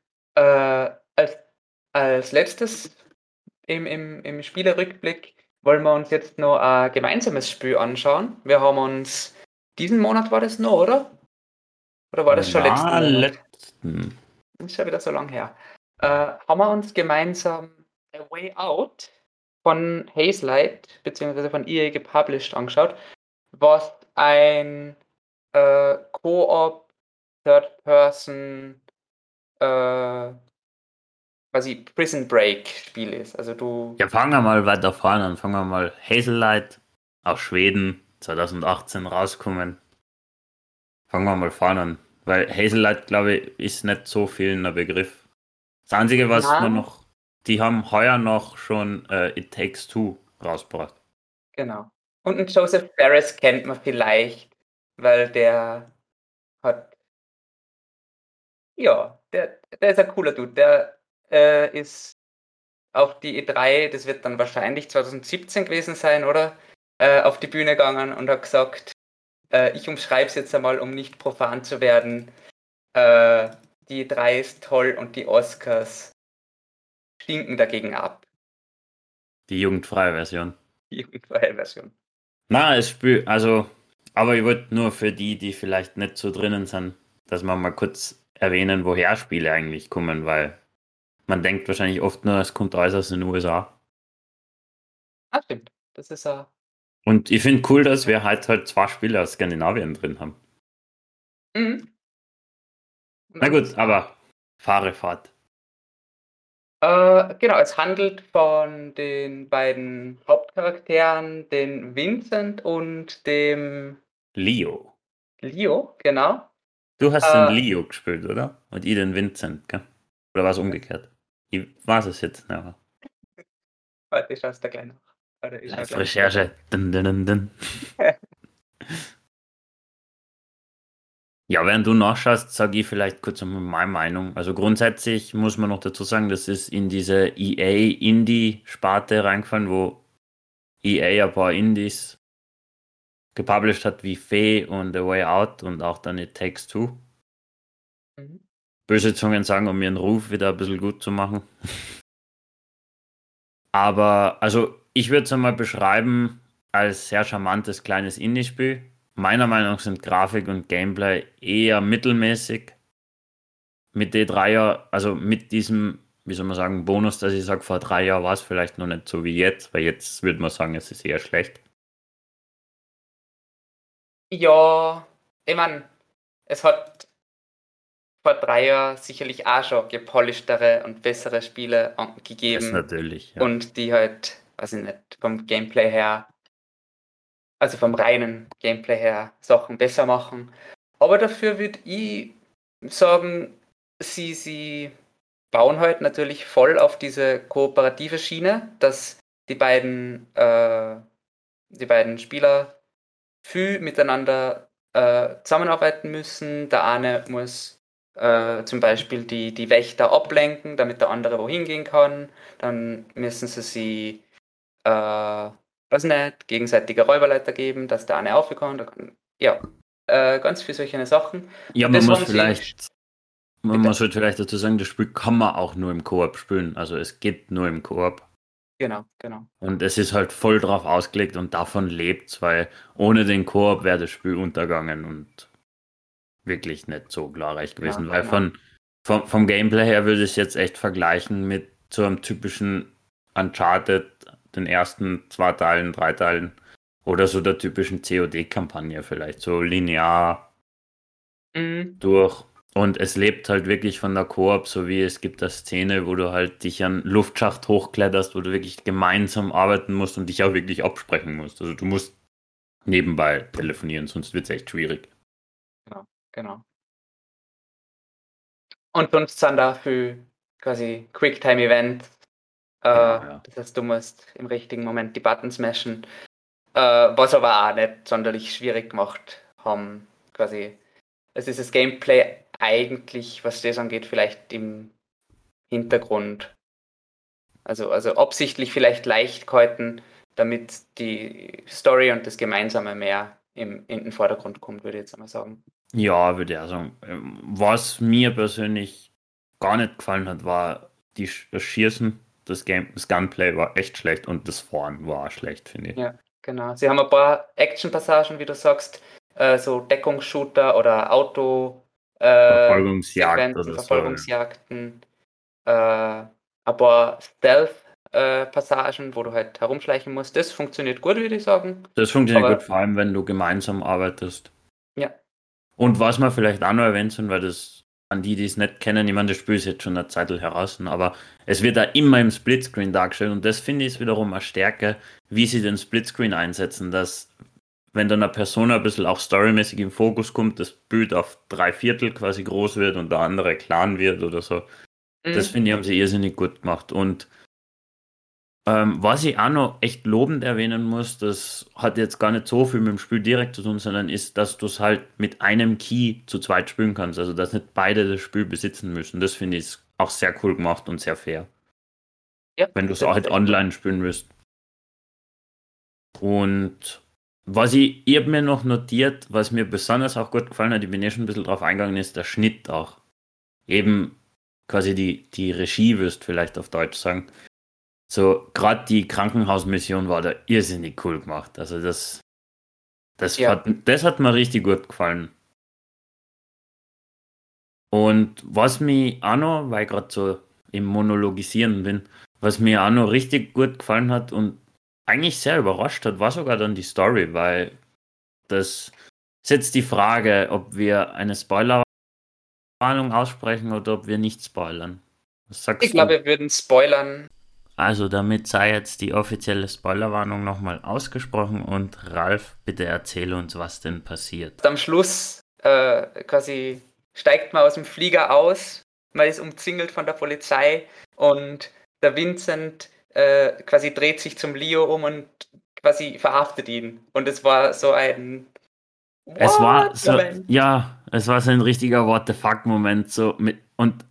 als letztes im Spielerückblick wollen wir uns jetzt noch ein gemeinsames Spiel anschauen. Wir haben uns diesen Monat war das noch, oder? Oder war das schon letzten Na, Monat? letzten. Ist schon wieder so lang her. Haben wir uns gemeinsam A Way Out von Hazelight beziehungsweise von EA gepublished angeschaut, was ein Co-op Third-Person quasi Prison Break Spiel ist. Also du, Ja, fangen wir mal weiter vorne an. Fangen wir mal Hazelight aus Schweden 2018 rauskommen. Fangen wir mal vorne an. Weil Hazelight, glaube ich, ist nicht so vielen ein Begriff. Das Einzige, was man na, noch, die haben heuer noch schon It Takes Two rausgebracht. genau. Und einen Joseph Ferris kennt man vielleicht, weil der hat, ja, der ist ein cooler Dude. Der ist auf die E3, das wird dann wahrscheinlich 2017 gewesen sein, oder? Auf die Bühne gegangen und hat gesagt, ich umschreibe es jetzt einmal, um nicht profan zu werden. Äh, die E3 ist toll und die Oscars stinken dagegen ab. Die jugendfreie Version. Die jugendfreie Version. Na, es spielt, also, aber ich wollte nur für die, die vielleicht nicht so drinnen sind, dass wir mal kurz erwähnen, woher Spiele eigentlich kommen, weil man denkt wahrscheinlich oft nur, es kommt alles aus den USA. Ah, stimmt. Das ist Und ich finde cool, dass wir halt zwei Spiele aus Skandinavien drin haben. mhm. Na Nice. gut, aber fahre fort. Genau, es handelt von den beiden Hauptcharakteren, den Vincent und dem Leo. Leo, genau. Du hast den Äh, Leo gespielt, oder? Und ich den Vincent, gell? Oder war es umgekehrt? Ich weiß es jetzt nicht mehr. warte, ich schaue es da gleich nach. Warte, ich schaue gleich nach. Live-Recherche. Dun, dun, dun, dun. Ja, während du nachschaust, sage ich vielleicht kurz einmal meine Meinung. Also grundsätzlich muss man noch dazu sagen, das ist in diese EA Indie-Sparte reingefallen, wo EA ein paar Indies gepublished hat, wie Fe und A Way Out und auch dann It Takes Two. Mhm. Böse Zungen sagen, um ihren Ruf wieder ein bisschen gut zu machen. Aber, also, ich würde es einmal beschreiben als sehr charmantes kleines Indie-Spiel. Meiner Meinung nach sind Grafik und Gameplay eher mittelmäßig. Mit D3er, also mit diesem, wie soll man sagen, Bonus, dass ich sage, vor 3 Jahren war es vielleicht noch nicht so wie jetzt, weil jetzt würde man sagen, es ist eher schlecht. Ja, ich meine, es hat vor 3 Jahren sicherlich auch schon gepolishtere und bessere Spiele Das gegeben natürlich, ja. und die halt, weiß ich nicht, vom Gameplay her, also vom reinen Gameplay her Sachen besser machen. Aber dafür würde ich sagen, sie bauen halt natürlich voll auf diese kooperative Schiene, dass die beiden Spieler viel miteinander zusammenarbeiten müssen. Der eine muss zum Beispiel die Wächter ablenken, damit der andere wohin gehen kann. Dann müssen sie weiß nicht, gegenseitige Räuberleiter geben, dass der eine aufkommt. Ja, ganz viele solche Sachen. Ja, Und das haben sie. man Bitte? muss halt vielleicht dazu sagen, das Spiel kann man auch nur im Koop spielen. Also es geht nur im Koop. Genau, genau. Und es ist halt voll drauf ausgelegt und davon lebt's, weil ohne den Koop wäre das Spiel untergegangen und wirklich nicht so glorreich Genau, gewesen. Weil genau. vom Gameplay her würde ich es jetzt echt vergleichen mit so einem typischen Uncharted, den ersten 2 Teilen, 3 Teilen oder so der typischen COD-Kampagne vielleicht, so linear Mhm. durch. Und es lebt halt wirklich von der Koop, so wie es gibt eine Szene, wo du halt dich an Luftschacht hochkletterst, wo du wirklich gemeinsam arbeiten musst und dich auch wirklich absprechen musst. Also du musst nebenbei telefonieren, sonst wird es echt schwierig. Genau, genau. Und sonst sind da viel quasi Quicktime-Events. Genau, ja. Das heißt, du musst im richtigen Moment die Buttons smashen. Was aber auch nicht sonderlich schwierig gemacht haben. Quasi, es ist das Gameplay eigentlich, was das angeht, vielleicht im Hintergrund. Also absichtlich vielleicht leicht gehalten, damit die Story und das Gemeinsame mehr in den Vordergrund kommt, würde ich jetzt einmal sagen. Ja, würde ich auch sagen. Was mir persönlich gar nicht gefallen hat, war das Schießen. Das Gunplay war echt schlecht und das Fahren war auch schlecht, finde ich. Ja, genau. Sie haben ein paar Action-Passagen, wie du sagst, so Deckungsshooter oder Verfolgungsjagd Sequenzen, oder so. Ja. Verfolgungsjagden, ein paar Stealth-Passagen, wo du halt herumschleichen musst. Das funktioniert gut, würde ich sagen. Das funktioniert gut, Aber vor allem wenn du gemeinsam arbeitest. ja, Und was man vielleicht auch noch erwähnen soll, weil das an die, die es nicht kennen, ich meine, das Spiel ist jetzt schon eine Zeit heraus, aber es wird da immer im Splitscreen dargestellt und das finde ich ist wiederum eine Stärke, wie sie den Splitscreen einsetzen, dass wenn dann eine Person ein bisschen auch storymäßig im Fokus kommt, das Bild auf 3/4 quasi groß wird und der andere klein wird oder so. Das mhm. finde ich, haben sie irrsinnig gut gemacht. Und was ich auch noch echt lobend erwähnen muss, das hat jetzt gar nicht so viel mit dem Spiel direkt zu tun, sondern ist, dass du es halt mit einem Key zu zweit spielen kannst. Also, dass nicht beide das Spiel besitzen müssen. Das finde ich auch sehr cool gemacht und sehr fair. Ja, Wenn du es das auch ist halt echt cool. online spielen willst. Und ich habe mir noch notiert, was mir besonders auch gut gefallen hat, ich bin ja schon ein bisschen drauf eingegangen, ist der Schnitt auch. Eben quasi die Regie, wirst vielleicht auf Deutsch sagen. So, gerade die Krankenhausmission war da irrsinnig cool gemacht. Also Ja, das hat mir richtig gut gefallen. Und was mir auch noch, weil ich gerade so im Monologisieren bin, was mir auch noch richtig gut gefallen hat und eigentlich sehr überrascht hat, war sogar dann die Story, weil das ist jetzt die Frage, ob wir eine Spoilerwarnung aussprechen oder ob wir nicht spoilern. Was ich sagst glaube, du? wir würden spoilern. Also damit sei jetzt die offizielle Spoilerwarnung nochmal ausgesprochen und Ralf, bitte erzähle uns, was denn passiert. Am Schluss quasi steigt man aus dem Flieger aus, man ist umzingelt von der Polizei und der Vincent quasi dreht sich zum Leo um und quasi verhaftet ihn. Und es war so ein Es war so, What-Moment. ja, es war so ein richtiger What the fuck-Moment so und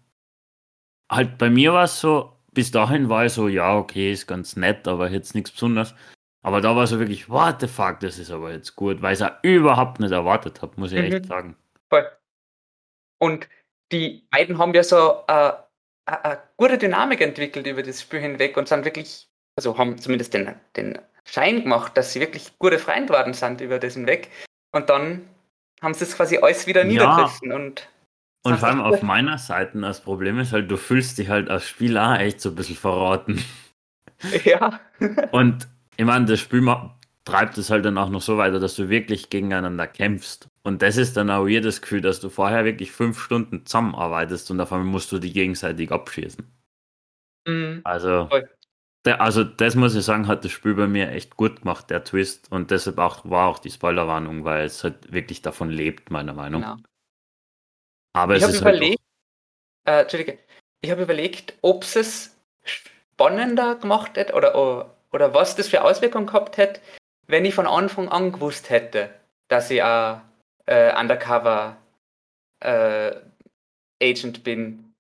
halt bei mir war es so, bis dahin war ich so, ja, okay, ist ganz nett, aber jetzt nichts Besonderes. Aber da war so wirklich, what the fuck, das ist aber jetzt gut, weil ich es auch überhaupt nicht erwartet habe, muss ich echt Mhm. sagen. Voll. Und die beiden haben ja so eine gute Dynamik entwickelt über das Spiel hinweg und sind wirklich, also haben zumindest den Schein gemacht, dass sie wirklich gute Freunde geworden sind über das hinweg. Und dann haben sie es quasi alles wieder Ja, niedergerissen und und sind vor allem echt auf gut. meiner Seite, das Problem ist halt, du fühlst dich halt als Spieler auch echt so ein bisschen verraten. Ja. Und ich meine, das Spiel treibt es halt dann auch noch so weiter, dass du wirklich gegeneinander kämpfst. Und das ist dann auch jedes Gefühl, dass du vorher wirklich 5 Stunden zusammenarbeitest und auf einmal musst du die gegenseitig abschießen. Mhm. Also, Voll. also das muss ich sagen, hat das Spiel bei mir echt gut gemacht, der Twist. Und deshalb auch, war auch die Spoilerwarnung, weil es halt wirklich davon lebt, meiner Meinung. Genau. Aber Ich es habe ist halt überlegt, doch, Entschuldige, ich habe überlegt, ob es spannender gemacht hätte oder was das für Auswirkungen gehabt hätte, wenn ich von Anfang an gewusst hätte, dass ich ein Undercover äh, Agent bin.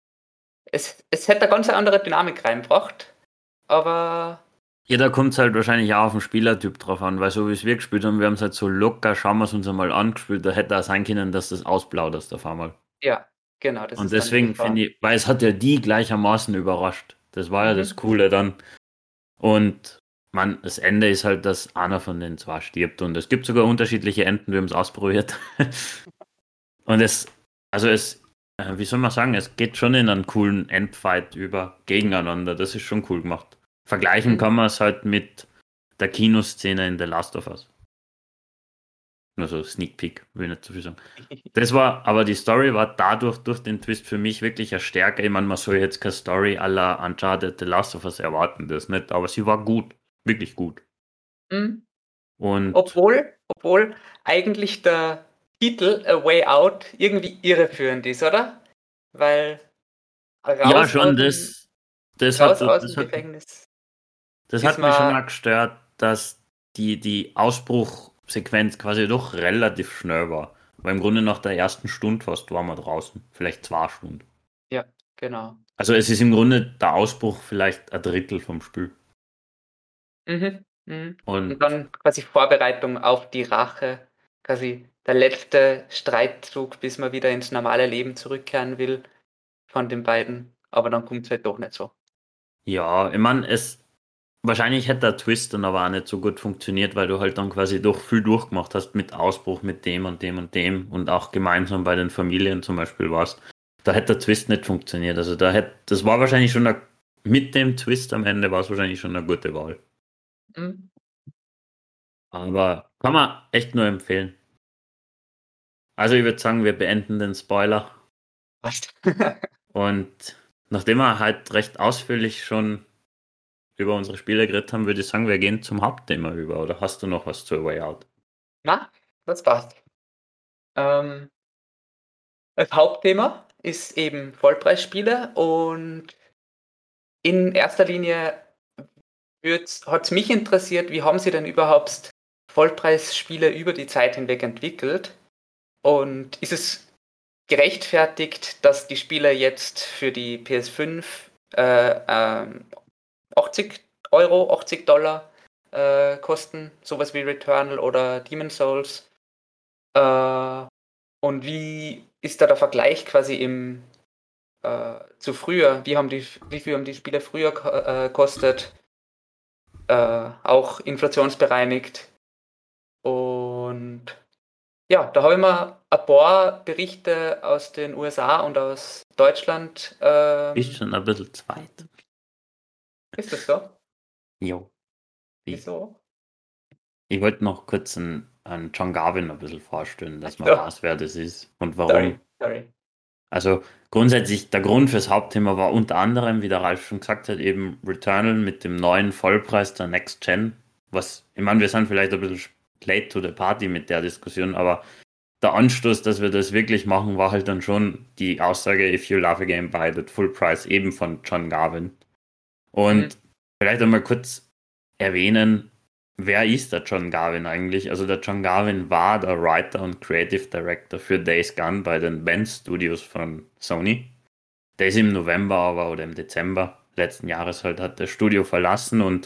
Es hätte eine ganz andere Dynamik reingebracht, aber ja, da kommt es halt wahrscheinlich auch auf den Spielertyp drauf an, weil so wie es wir gespielt haben, wir haben es halt so locker, schauen wir es uns einmal angespielt, da hätte auch sein können, dass das ausplauderst auf einmal. ja, genau, das Und ist dann die deswegen finde Gefahr. ich, weil es hat ja die gleichermaßen überrascht. Das war ja das Mhm. Coole dann. Und man, das Ende ist halt, dass einer von den zwei stirbt. Und es gibt sogar unterschiedliche Enden, wir haben es ausprobiert. Und wie soll man sagen, es geht schon in einen coolen Endfight über gegeneinander. Das ist schon cool gemacht. Vergleichen Mhm. kann man es halt mit der Kinoszene in The Last of Us. Nur so Sneak Peek, will nicht zu viel sagen. Das war, aber die Story war dadurch, durch den Twist für mich wirklich eine Stärke. Ich meine, man soll jetzt keine Story à la Uncharted The Last of Us erwarten, das nicht, aber sie war gut, wirklich gut. Mhm. Und Obwohl eigentlich der Titel A Way Out irgendwie irreführend ist, oder? Weil ja, raus aus schon, dem, das raus hat, aus dem das hat, Gefängnis das ist hat mich schon man, mal gestört, dass die Ausbruchsequenz quasi doch relativ schnell war. Weil im Grunde nach der ersten Stunde fast waren wir draußen, vielleicht 2 Stunden. ja, genau. Also es ist im Grunde der Ausbruch vielleicht ein Drittel vom Spiel. Mhm. Mhm. Und Und dann quasi Vorbereitung auf die Rache, quasi der letzte Streitzug, bis man wieder ins normale Leben zurückkehren will von den beiden. Aber dann kommt es halt doch nicht so. ja, ich meine, wahrscheinlich hätte der Twist dann aber auch nicht so gut funktioniert, weil du halt dann quasi doch viel durchgemacht hast mit Ausbruch, mit dem und dem und dem und auch gemeinsam bei den Familien zum Beispiel warst. Da hätte der Twist nicht funktioniert. Also das war wahrscheinlich schon mit dem Twist am Ende war es wahrscheinlich schon eine gute Wahl. Mhm. Aber kann man echt nur empfehlen. Also ich würde sagen, wir beenden den Spoiler. Passt. Und nachdem wir halt recht ausführlich schon über unsere Spiele geredet haben, würde ich sagen, wir gehen zum Hauptthema über. Oder hast du noch was zur Way Out? Na, das passt. Ähm, Das Hauptthema ist eben Vollpreisspiele und in erster Linie hat es mich interessiert, wie haben Sie denn überhaupt Vollpreisspiele über die Zeit hinweg entwickelt? Und ist es gerechtfertigt, dass die Spiele jetzt für die PS5 80 Euro, 80 Dollar kosten, sowas wie Returnal oder Demon's Souls? Äh, und wie ist da der Vergleich quasi zu früher? Wie viel haben die Spiele früher kostet? Auch inflationsbereinigt. Und ja, da habe ich mir ein paar Berichte aus den USA und aus Deutschland. Ist schon ein bisschen zweit. Ist das so? Jo. Ich, Wieso? ich wollte noch kurz einen John Garvin ein bisschen vorstellen, Ach dass man so, weiß, wer das ist und sorry, warum. sorry. Also grundsätzlich, der Grund fürs Hauptthema war unter anderem, wie der Ralf schon gesagt hat, eben Returnal mit dem neuen Vollpreis der Next Gen. Was, ich meine, wir sind vielleicht ein bisschen late to the party mit der Diskussion, aber der Anstoß, dass wir das wirklich machen, war halt dann schon die Aussage, if you love a game, buy it at full price, eben von John Garvin. Mhm. Und vielleicht einmal kurz erwähnen, wer ist der John Garvin eigentlich? Also der John Garvin war der Writer und Creative Director für Days Gone bei den Bend Studios von Sony. Der ist im November aber oder im Dezember letzten Jahres halt hat das Studio verlassen und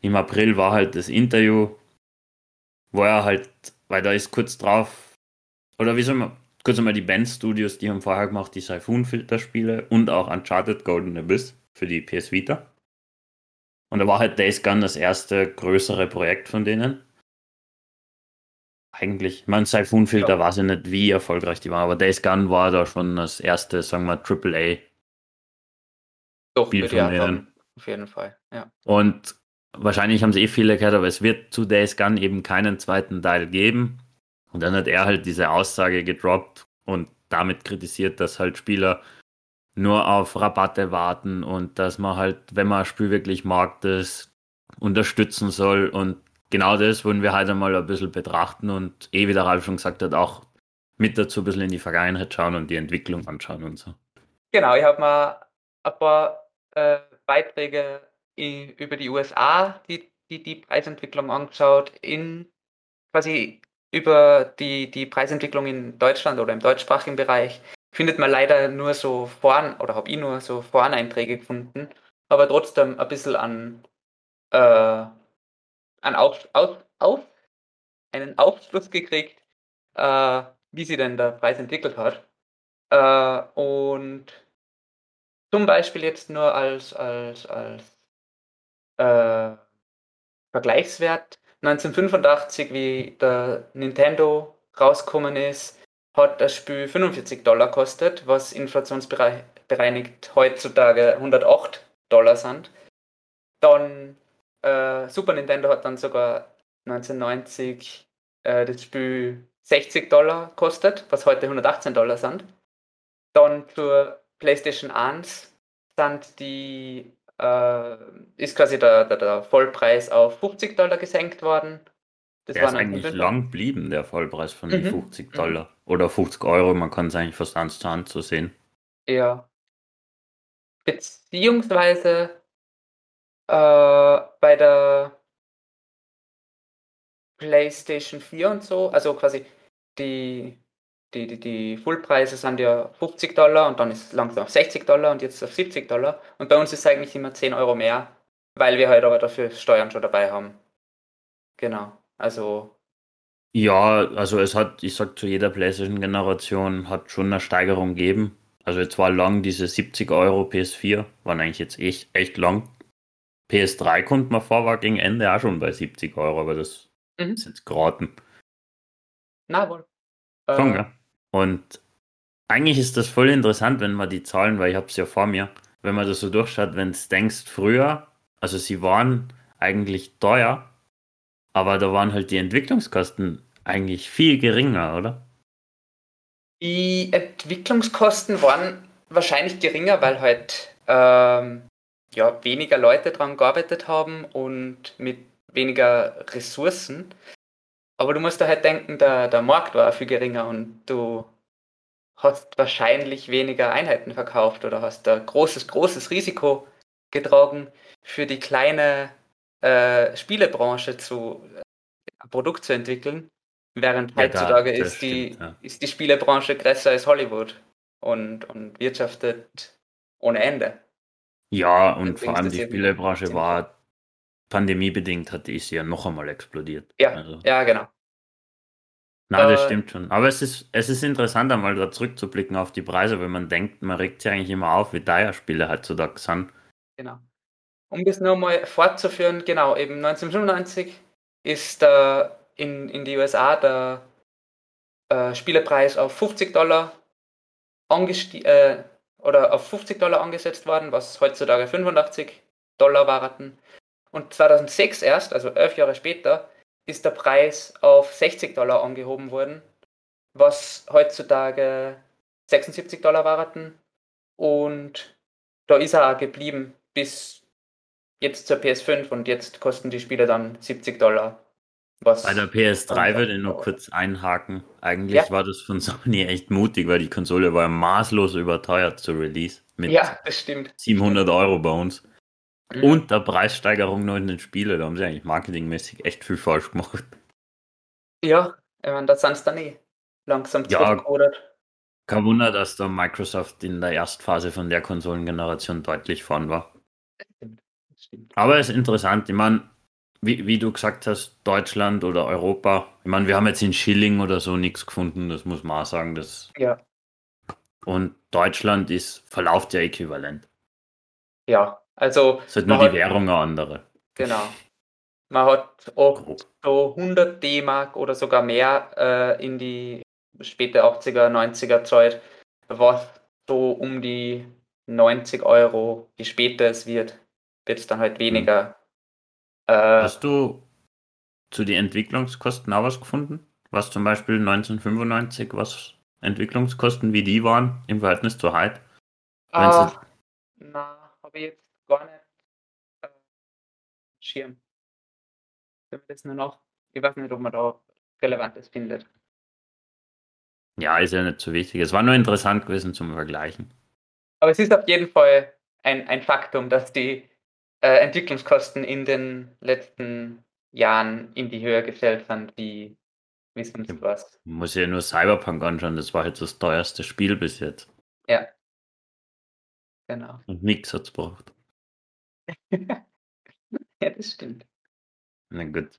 im April war halt das Interview, wo er halt, weil da ist kurz drauf, oder wie soll man, kurz einmal die Band Studios, die haben vorher gemacht die Siphon-Filter-Spiele und auch Uncharted Golden Abyss für die PS Vita. Und da war halt Days Gone das erste größere Projekt von denen. Eigentlich, ich meine, Siphon-Filter weiß ich nicht, wie erfolgreich die waren, aber Days Gone war da schon das erste, sagen wir, AAA-Spiel Doch, würde ich von auch denen. sagen. Auf jeden Fall, ja. Und wahrscheinlich haben es viele gehört, aber es wird zu Days Gone eben keinen zweiten Teil geben. Und dann hat er halt diese Aussage gedroppt und damit kritisiert, dass halt Spieler nur auf Rabatte warten und dass man halt, wenn man ein Spiel wirklich mag, das unterstützen soll. Und genau das wollen wir heute mal ein bisschen betrachten und wie der Ralf schon gesagt hat, auch mit dazu ein bisschen in die Vergangenheit schauen und die Entwicklung anschauen und so. Genau, ich habe mal ein paar Beiträge über die USA, die Preisentwicklung angeschaut, quasi über die Preisentwicklung in Deutschland oder im deutschsprachigen Bereich findet man leider nur so oder habe ich nur so Foreneinträge gefunden, aber trotzdem ein bisschen einen Aufschluss gekriegt, wie sich denn der Preis entwickelt hat. Und zum Beispiel jetzt nur als Vergleichswert. 1985, wie der Nintendo rausgekommen ist, hat das Spiel $45 gekostet, was inflationsbereinigt heutzutage $108 sind. Dann Super Nintendo hat dann sogar 1990 das Spiel $60 gekostet, was heute $118 sind. Dann zur PlayStation 1 ist quasi der Vollpreis auf $50 gesenkt worden. Das Der war ist eigentlich 1985. lang geblieben, der Vollpreis von die Mhm. $50. Oder 50 Euro, man kann es eigentlich fast eins zu eins so sehen. Ja. Beziehungsweise bei der PlayStation 4 und so, also quasi die Fullpreise sind ja $50 und dann ist es langsam auf $60 und jetzt auf $70. Und bei uns ist es eigentlich immer 10 Euro mehr, weil wir halt aber dafür Steuern schon dabei haben. Genau. Also, Ja, also es hat, ich sag zu jeder PlayStation-Generation hat schon eine Steigerung gegeben. Also jetzt war lang diese 70 Euro PS4, waren eigentlich jetzt echt lang. PS3 kommt mir vor, war gegen Ende auch schon bei 70 Euro, aber das ist jetzt geraten. na wohl. Schon, gell? Und eigentlich ist das voll interessant, wenn man die Zahlen, weil ich habe es ja vor mir, wenn man das so durchschaut, wenn du denkst, früher, also sie waren eigentlich teuer, aber da waren halt die Entwicklungskosten eigentlich viel geringer, oder? Die Entwicklungskosten waren wahrscheinlich geringer, weil halt ja, weniger Leute dran gearbeitet haben und mit weniger Ressourcen. Aber du musst da halt denken, der Markt war viel geringer und du hast wahrscheinlich weniger Einheiten verkauft oder hast da großes Risiko getragen, für die kleine Spielebranche ein Produkt zu entwickeln, während Ja, heutzutage das stimmt, ja. ist die Spielebranche größer als Hollywood und wirtschaftet ohne Ende. Ja, und Deswegen vor ist allem das die irgendwie Spielebranche ziemlich hoch. war pandemiebedingt, hat die ja noch einmal explodiert. Ja, Also, ja, genau. na, das Äh, stimmt schon. Aber es ist interessant, einmal da zurückzublicken auf die Preise, wenn man denkt, man regt sich eigentlich immer auf, wie teuer Spiele heutzutage sind. genau. Um das nur mal fortzuführen, genau, eben 1995 ist in die USA der Spielepreis auf $50 oder auf $50 angesetzt worden, was heutzutage $85 waren. Und 2006 erst, also 11 Jahre später, ist der Preis auf $60 angehoben worden, was heutzutage $76 waren. Und da ist er auch geblieben bis jetzt zur PS5 und jetzt kosten die Spiele dann $70. Bei der Was dann PS3 doch. würde ich nur kurz einhaken. Ja, Eigentlich war das von Sony echt mutig, weil die Konsole war maßlos überteuert zu Release mit ja, das stimmt. 700 Euro bei uns. Mhm. Und der Preissteigerung nur in den Spielen. Da haben sie eigentlich marketingmäßig echt viel falsch gemacht. Ja, ich meine, da sind sie dann langsam Ja, zurückgerudert. kein Wunder, dass da Microsoft in der Erstphase von der Konsolengeneration deutlich vorn war. Stimmt, das stimmt. Aber es ist interessant. Ich meine, wie du gesagt hast, Deutschland oder Europa. Ich meine, wir haben jetzt in Schilling oder so nichts gefunden, das muss man auch sagen. Ja. Und Deutschland verlauft ja äquivalent. Ja, also Es ist halt nur man die hat, Währung eine andere. genau, man hat oft Grob. so 100 D-Mark oder sogar mehr in die späte 80er, 90er Zeit, was so um die 90 Euro, je später es wird es dann halt Hm. weniger. Äh, Hast du zu den Entwicklungskosten auch was gefunden? Was zum Beispiel 1995, was Entwicklungskosten wie die waren im Verhältnis zu heute? Wenn äh, sie, na, habe ich jetzt gar nicht äh, Schirm. Wenn wir das nur noch, ich weiß nicht, ob man da Relevantes findet. ja, ist ja nicht so wichtig. Es war nur interessant gewesen zum Vergleichen. Aber es ist auf jeden Fall ein Faktum, dass die Entwicklungskosten in den letzten Jahren in die Höhe gestellt sind, wie sonst was. Muss ja nur Cyberpunk anschauen, das war jetzt das teuerste Spiel bis jetzt. Ja, genau. Und nichts hat's gebraucht. Ja, das stimmt. Na gut.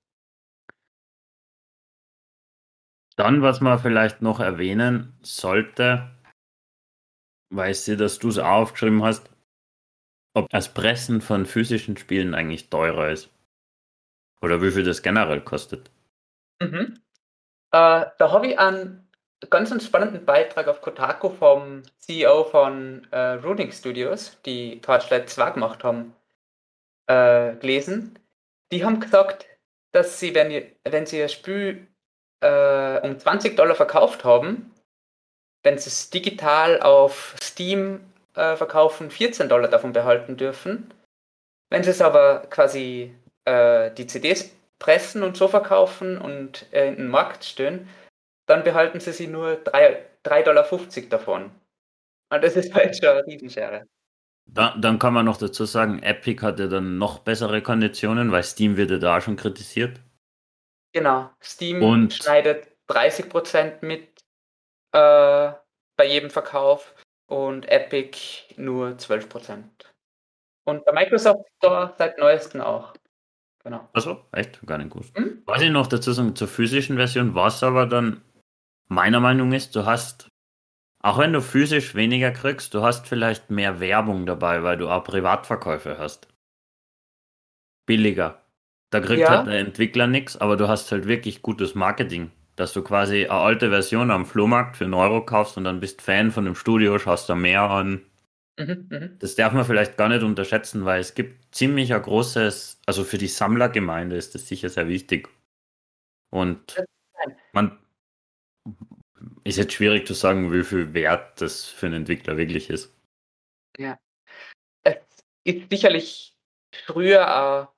Dann, was man vielleicht noch erwähnen sollte, weiß ich, dass du es auch aufgeschrieben hast, ob das Pressen von physischen Spielen eigentlich teurer ist. Oder wie viel das generell kostet. Mhm. Da habe ich einen ganz spannenden Beitrag auf Kotaku vom CEO von Runic Studios, die Torchlight 2 gemacht haben, gelesen. Die haben gesagt, dass sie, wenn sie ihr Spiel um $20 verkauft haben, wenn sie es digital auf Steam verkaufen, $14 davon behalten dürfen. Wenn sie es aber quasi die CDs pressen und so verkaufen und in den Markt stellen, dann behalten sie nur $3,50 davon. Und das ist halt schon eine Riesenschere. Dann kann man noch dazu sagen, Epic hatte dann noch bessere Konditionen, weil Steam wird ja da schon kritisiert. Genau, Steam Und schneidet 30% mit bei jedem Verkauf und Epic nur 12%. Und bei Microsoft Store seit neuestem auch. Genau. also, echt, gar nicht gut. Hm? Was ich noch dazu sagen, zur physischen Version, was aber dann meiner Meinung ist, du hast, auch wenn du physisch weniger kriegst, du hast vielleicht mehr Werbung dabei, weil du auch Privatverkäufe hast. Billiger. Da kriegt halt Ja, der Entwickler nichts, aber du hast halt wirklich gutes Marketing. Dass du quasi eine alte Version am Flohmarkt für einen Euro kaufst und dann bist Fan von dem Studio, schaust da mehr an. mhm. Das darf man vielleicht gar nicht unterschätzen, weil es gibt ziemlich ein großes, also für die Sammlergemeinde ist das sicher sehr wichtig. Und Nein. man ist jetzt schwierig zu sagen, wie viel wert das für einen Entwickler wirklich ist. Ja. Es ist sicherlich früher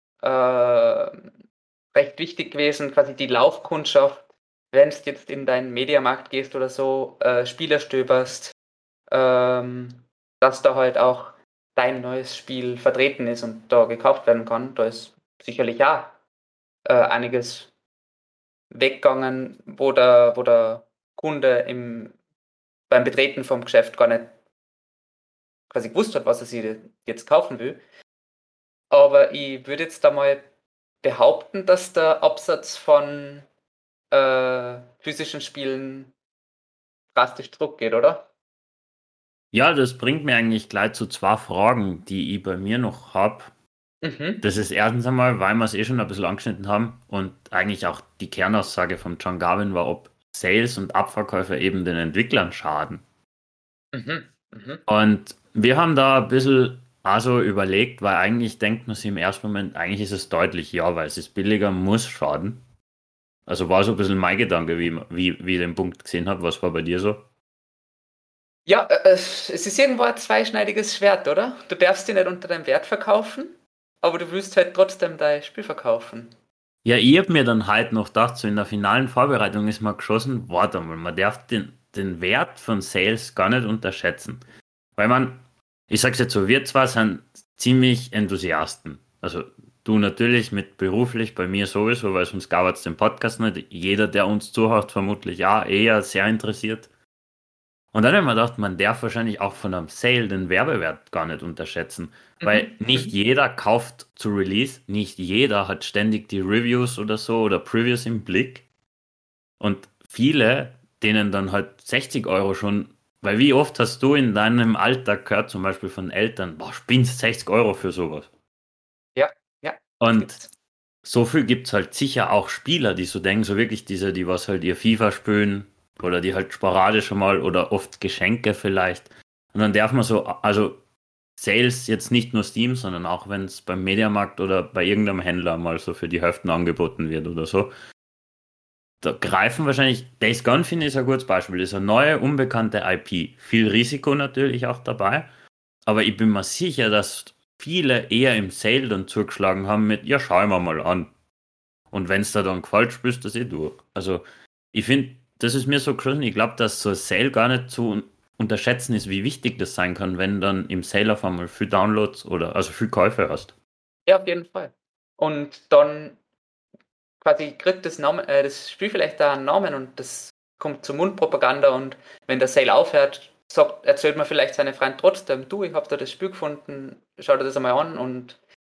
recht wichtig gewesen, quasi die Laufkundschaft, wenn du jetzt in deinen Mediamarkt gehst oder so, Spieler stöberst, ähm, dass da halt auch dein neues Spiel vertreten ist und da gekauft werden kann. Da ist sicherlich auch einiges weggegangen, wo der Kunde beim Betreten vom Geschäft gar nicht quasi gewusst hat, was er sich jetzt kaufen will. Aber ich würde jetzt da mal behaupten, dass der Absatz von physischen Spielen drastisch zurückgeht, oder? Ja, das bringt mir eigentlich gleich zu zwei Fragen, die ich bei mir noch habe. Mhm. Das ist erstens einmal, weil wir es eh schon ein bisschen angeschnitten haben und eigentlich auch die Kernaussage von John Garvin war, ob Sales und Abverkäufe eben den Entwicklern schaden. Mhm. Mhm. Und wir haben da ein bisschen also überlegt, weil eigentlich denkt man sich im ersten Moment, eigentlich ist es deutlich ja, weil es ist billiger, muss schaden. Also war so ein bisschen mein Gedanke, wie ich den Punkt gesehen habe. Was war bei dir so? Ja, es ist irgendwo ein zweischneidiges Schwert, oder? Du darfst die nicht unter deinem Wert verkaufen, aber du willst halt trotzdem dein Spiel verkaufen. Ja, ich hab mir dann halt noch gedacht, so in der finalen Vorbereitung ist mir geschossen, warte mal, man darf den Wert von Sales gar nicht unterschätzen. Weil man, ich sag's jetzt so, wir zwar sind ziemlich Enthusiasten. Also du natürlich mit beruflich, bei mir sowieso, weil sonst gab es den Podcast nicht. Jeder, der uns zuhört, vermutlich auch eher sehr interessiert. Und dann habe ich mir gedacht, man darf wahrscheinlich auch von einem Sale den Werbewert gar nicht unterschätzen. Weil Mhm. nicht Mhm. jeder kauft zu Release, nicht jeder hat ständig die Reviews oder so oder Previews im Blick. Und viele, denen dann halt 60 € schon, weil wie oft hast du in deinem Alltag gehört, zum Beispiel von Eltern, boah, spinnst 60 € für sowas. Ja, ja, das Und gibt's. so viel gibt es halt sicher auch Spieler, die so denken, so wirklich diese, die was halt ihr FIFA spielen oder die halt sporadisch mal oder oft Geschenke vielleicht. Und dann darf man so, also Sales jetzt nicht nur Steam, sondern auch wenn es beim Mediamarkt oder bei irgendeinem Händler mal so für die Hälften angeboten wird oder so. Da greifen wahrscheinlich, Days Gone finde ich ist ein gutes Beispiel. Das ist eine neue, unbekannte IP. Viel Risiko natürlich auch dabei. Aber ich bin mir sicher, dass viele eher im Sale dann zugeschlagen haben mit, ja, schauen wir mal an. Und wenn es da dann gefällt, spürst du das eh durch. Also, ich finde, das ist mir so krass. Ich glaube, dass so ein Sale gar nicht zu unterschätzen ist, wie wichtig das sein kann, wenn dann im Sale auf einmal viel Downloads oder also viel Käufe hast. Ja, auf jeden Fall. Und dann quasi kriegt das Spiel vielleicht da einen Namen und das kommt zur Mundpropaganda und wenn der Sale aufhört, erzählt man vielleicht seine Freund trotzdem, du, ich habe da das Spiel gefunden, schau dir das einmal an und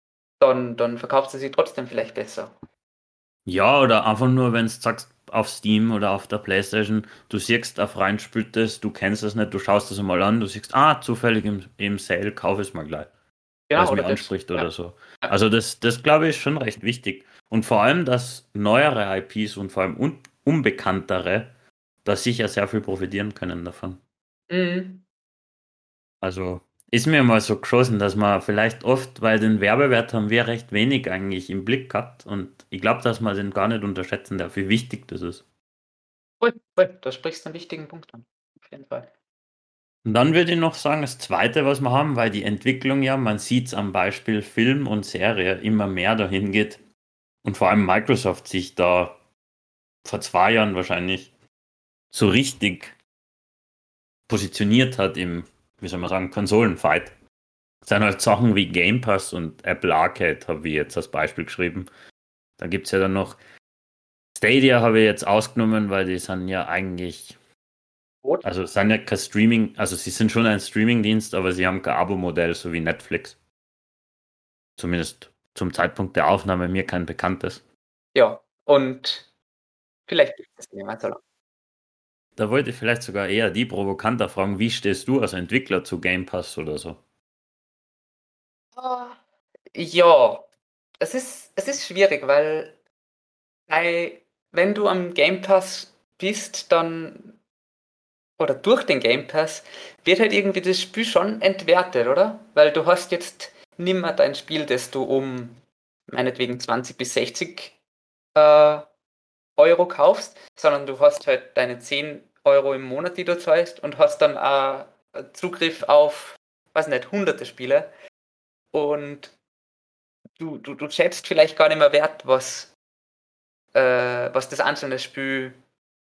dann verkauft sie sich trotzdem vielleicht besser. Ja, oder einfach nur, wenn du sagst, auf Steam oder auf der PlayStation, du siehst auf reinspültes, du kennst es nicht, du schaust es mal an, du siehst, zufällig im Sale, kauf es mal gleich, weil es Genau, oder mich das. anspricht Ja, oder so. ja. Also das glaube ich ist schon recht wichtig. Und vor allem, dass neuere IPs und vor allem unbekanntere da sicher sehr viel profitieren können davon. Mhm. Also ist mir mal so geschossen, dass man vielleicht oft, weil den Werbewert haben wir recht wenig eigentlich im Blick gehabt und ich glaube, dass man den gar nicht unterschätzen darf, wie wichtig das ist. Voll, voll, da sprichst du einen wichtigen Punkt an. Auf jeden Fall. Und dann würde ich noch sagen, das Zweite, was wir haben, weil die Entwicklung ja, man sieht es am Beispiel Film und Serie, immer mehr dahin geht und vor allem Microsoft sich da vor 2 Jahren wahrscheinlich so richtig positioniert hat im, wie soll man sagen, Konsolenfight. Das sind halt Sachen wie Game Pass und Apple Arcade, habe ich jetzt als Beispiel geschrieben. Da gibt es ja dann noch Stadia habe ich jetzt ausgenommen, weil die sind ja eigentlich, Rot? also sind ja kein Streaming, also sie sind schon ein Streaming-Dienst, aber sie haben kein Abo-Modell, so wie Netflix. Zumindest zum Zeitpunkt der Aufnahme mir kein bekanntes. Ja, und vielleicht gibt es nicht mehr so lange. Da wollte ich vielleicht sogar eher die provokanter fragen, wie stehst du als Entwickler zu Game Pass oder so? Ah, ja, es ist schwierig, weil wenn du am Game Pass bist, dann oder durch den Game Pass wird halt irgendwie das Spiel schon entwertet, oder? Weil du hast jetzt nimmer dein Spiel, das du um meinetwegen 20 bis 60 äh, Euro kaufst, sondern du hast halt deine 10 Euro im Monat, die du zahlst und hast dann auch Zugriff auf, weiß nicht, hunderte Spiele und du schätzt vielleicht gar nicht mehr wert, was das einzelne Spiel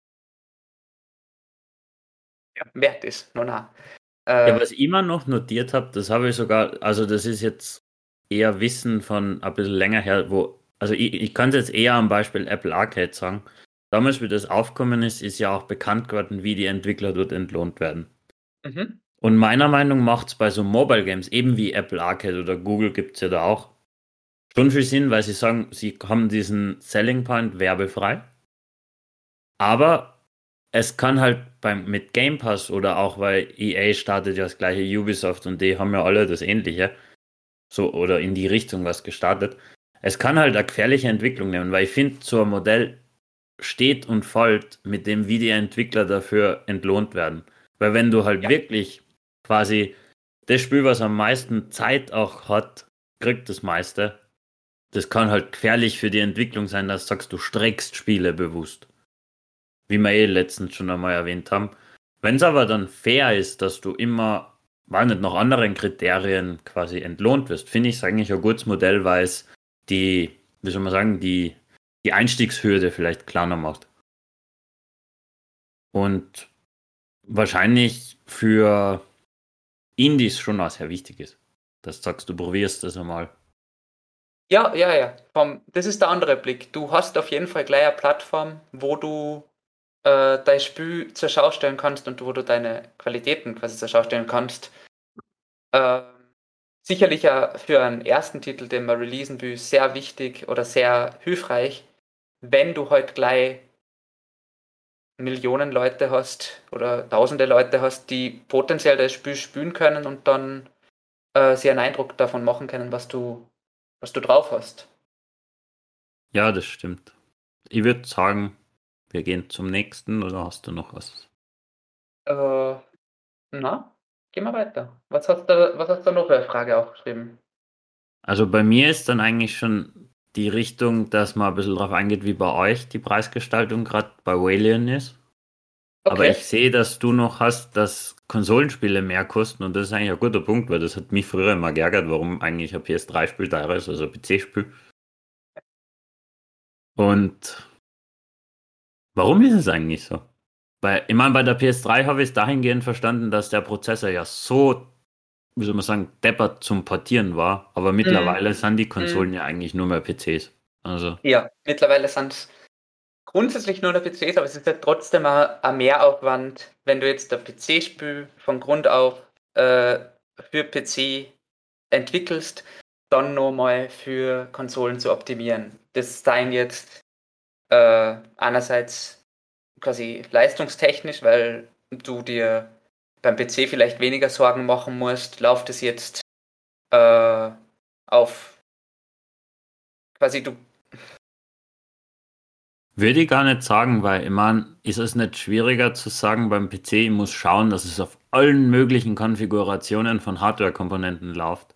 wert ist. No, na. Ja, Äh, was ich immer noch notiert habe, das habe ich sogar, also das ist jetzt eher Wissen von ein bisschen länger her, wo, also ich kann es jetzt eher am Beispiel Apple Arcade sagen. Damals, wie das aufgekommen ist, ist ja auch bekannt geworden, wie die Entwickler dort entlohnt werden. mhm. Und meiner Meinung nach macht es bei so Mobile Games, eben wie Apple Arcade oder Google gibt es ja da auch, schon viel Sinn, weil sie sagen, sie haben diesen Selling Point werbefrei. Aber es kann halt mit Game Pass oder auch, weil EA startet ja das gleiche Ubisoft und die haben ja alle das Ähnliche, so oder in die Richtung was gestartet. Es kann halt eine gefährliche Entwicklung nehmen, weil ich finde, so ein Modell steht und fällt mit dem, wie die Entwickler dafür entlohnt werden. Weil wenn du halt Ja, wirklich quasi das Spiel, was am meisten Zeit auch hat, kriegt das meiste. Das kann halt gefährlich für die Entwicklung sein, dass du sagst, du streckst Spiele bewusst. Wie wir letztens schon einmal erwähnt haben. Wenn es aber dann fair ist, dass du immer, weil nicht nach anderen Kriterien quasi entlohnt wirst, finde ich es eigentlich ein gutes Modell, weil es die, wie soll man sagen, die Einstiegshürde vielleicht kleiner macht. Und wahrscheinlich für Indies schon auch sehr wichtig ist. Dass du sagst, du probierst das einmal. ja, ja, ja. Das ist der andere Blick. Du hast auf jeden Fall gleich eine Plattform, wo du dein Spiel zur Schau stellen kannst und wo du deine Qualitäten quasi zur Schau stellen kannst. Sicherlich ja für einen ersten Titel, den man releasen will, sehr wichtig oder sehr hilfreich, wenn du halt gleich Millionen Leute hast oder tausende Leute hast, die potenziell das Spiel spielen können und dann sich einen Eindruck davon machen können, was du drauf hast. Ja, das stimmt. Ich würde sagen, wir gehen zum nächsten oder hast du noch was? Na, gehen wir weiter. Was hast du noch für eine Frage aufgeschrieben? Also bei mir ist dann eigentlich schon die Richtung, dass man ein bisschen drauf eingeht, wie bei euch die Preisgestaltung gerade bei Walian ist. Aber Okay. ich sehe, dass du noch hast, dass Konsolenspiele mehr kosten und das ist eigentlich ein guter Punkt, weil das hat mich früher immer geärgert, warum eigentlich ein PS3-Spiel teurer ist, also ein PC-Spiel. Und warum ist es eigentlich so? Weil, ich meine, bei der PS3 habe ich es dahingehend verstanden, dass der Prozessor ja so, wie soll man sagen, deppert zum Portieren war, aber Mhm. mittlerweile sind die Mhm. Konsolen ja eigentlich nur mehr PCs. Also, Ja, mittlerweile sind es grundsätzlich nur der PCs, aber es ist ja trotzdem ein Mehraufwand, wenn du jetzt ein PC-Spiel von Grund auf für PC entwickelst, dann nochmal für Konsolen zu optimieren. Das seien jetzt einerseits quasi leistungstechnisch, weil du dir beim PC vielleicht weniger Sorgen machen musst, läuft es jetzt auf quasi du. würde ich gar nicht sagen, weil ich meine, ist es nicht schwieriger zu sagen beim PC, ich muss schauen, dass es auf allen möglichen Konfigurationen von Hardware-Komponenten läuft.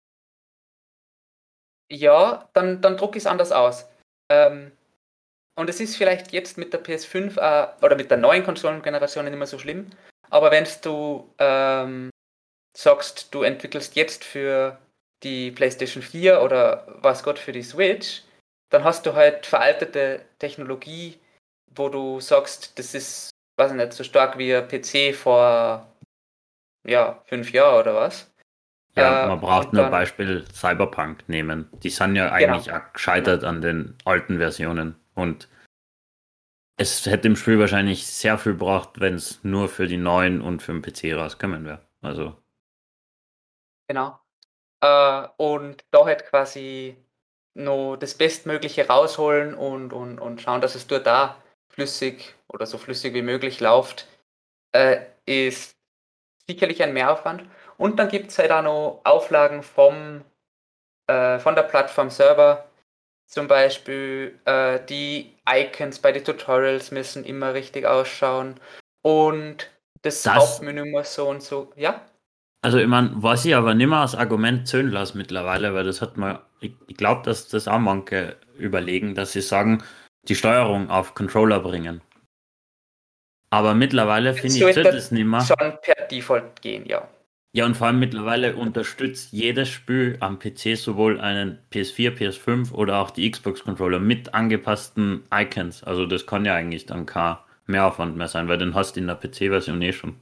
Ja, dann druck ich es anders aus. Ähm, und es ist vielleicht jetzt mit der PS5 oder mit der neuen Konsolengeneration nicht mehr so schlimm, aber wenn du sagst, du entwickelst jetzt für die PlayStation 4 oder was Gott für die Switch, dann hast du halt veraltete Technologie, wo du sagst, das ist, weiß ich nicht, so stark wie ein PC vor ja, 5 Jahren oder was. Ja, man braucht Und nur dann, Beispiel Cyberpunk nehmen. Die sind ja genau, eigentlich auch genau. gescheitert an den alten Versionen. Und es hätte im Spiel wahrscheinlich sehr viel gebraucht, wenn es nur für die neuen und für den PC rausgekommen wäre. Also, Genau. Und da halt quasi noch das Bestmögliche rausholen und schauen, dass es dort da flüssig oder so flüssig wie möglich läuft, ist sicherlich ein Mehraufwand. Und dann gibt es halt auch noch Auflagen von der Plattform Server. Zum Beispiel die Icons bei den Tutorials müssen immer richtig ausschauen. Und das das, Hauptmenü muss so und so. Ja, also ich meine, was ich aber nicht mehr als Argument zählen lasse mittlerweile, weil das hat man, ich glaube, dass das auch manche überlegen, dass sie sagen, die Steuerung auf Controller bringen. Aber mittlerweile es finde ich, zählt sollte es nicht mehr. schon per Default gehen, ja. Ja, und vor allem mittlerweile unterstützt jedes Spiel am PC sowohl einen PS4, PS5 oder auch die Xbox-Controller mit angepassten Icons. Also das kann ja eigentlich dann kein Mehraufwand mehr sein, weil den hast du in der PC-Version eh schon.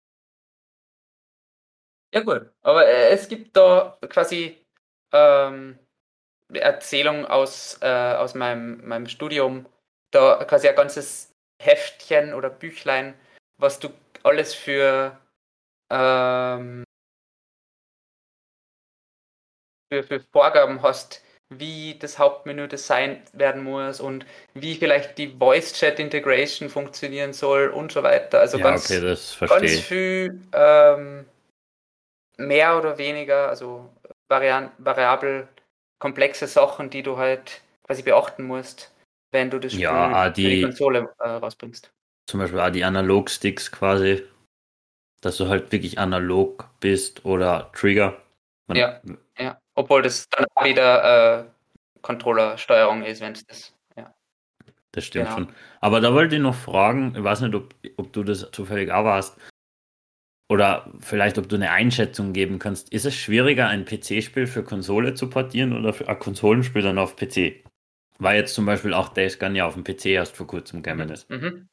Ja, gut. Aber es gibt da quasi ähm, Erzählung aus meinem Studium, da quasi ein ganzes Heftchen oder Büchlein, was du alles ähm, für Vorgaben hast, wie das Hauptmenü designt werden muss und wie vielleicht die Voice Chat Integration funktionieren soll und so weiter. Also Ja, okay, ganz, das ganz verstehe ich. viel mehr oder weniger, also variabel komplexe Sachen, die du halt quasi beachten musst, wenn du das Ja, Spiel auch für die die, Konsole rausbringst. zum Beispiel auch die Analog-Sticks quasi, dass du halt wirklich analog bist oder Trigger. Man, Ja, ja. Obwohl das dann auch wieder Controller-Steuerung ist, wenn es das. Ja, das stimmt genau. schon. Aber da wollte ich noch fragen, ich weiß nicht, ob du das zufällig auch warst, oder vielleicht, ob du eine Einschätzung geben kannst. Ist es schwieriger, ein PC-Spiel für Konsole zu portieren oder für ein Konsolenspiel dann auf PC? Weil jetzt zum Beispiel auch Days Gone ja auf dem PC erst vor kurzem gekommen Mhm. ist. Mhm.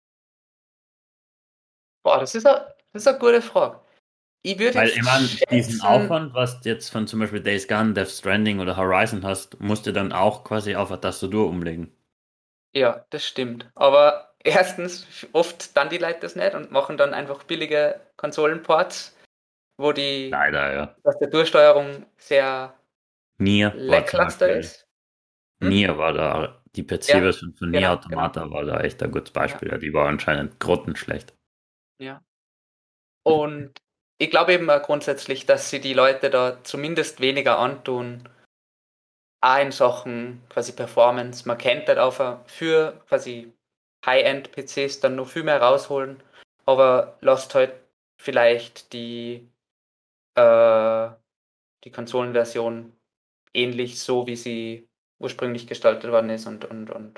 Boah, das ist eine gute Frage. Ich würde Weil ich jetzt meine, diesen schätzen, Aufwand, was du jetzt von zum Beispiel Days Gone, Death Stranding oder Horizon hast, musst du dann auch quasi auf eine Tastatur umlegen. ja, das stimmt. Aber erstens, oft dann die Leute das nicht und machen dann einfach billige Konsolenports, wo Leider, ja. dass der Durchsteuerung sehr Nier war zum lackluster Beispiel, ist. Hm? Nier war da, die Ja, PC-Version von Nier genau, genau. Automata war da echt ein gutes Ja, Beispiel. Ja, die war anscheinend grottenschlecht. ja. Und ich glaube eben auch grundsätzlich, dass sie die Leute da zumindest weniger antun, auch in Sachen quasi Performance. Man kennt das auch für quasi High-End-PCs dann noch viel mehr rausholen, aber lasst halt vielleicht äh, die Konsolenversion ähnlich so, wie sie ursprünglich gestaltet worden ist und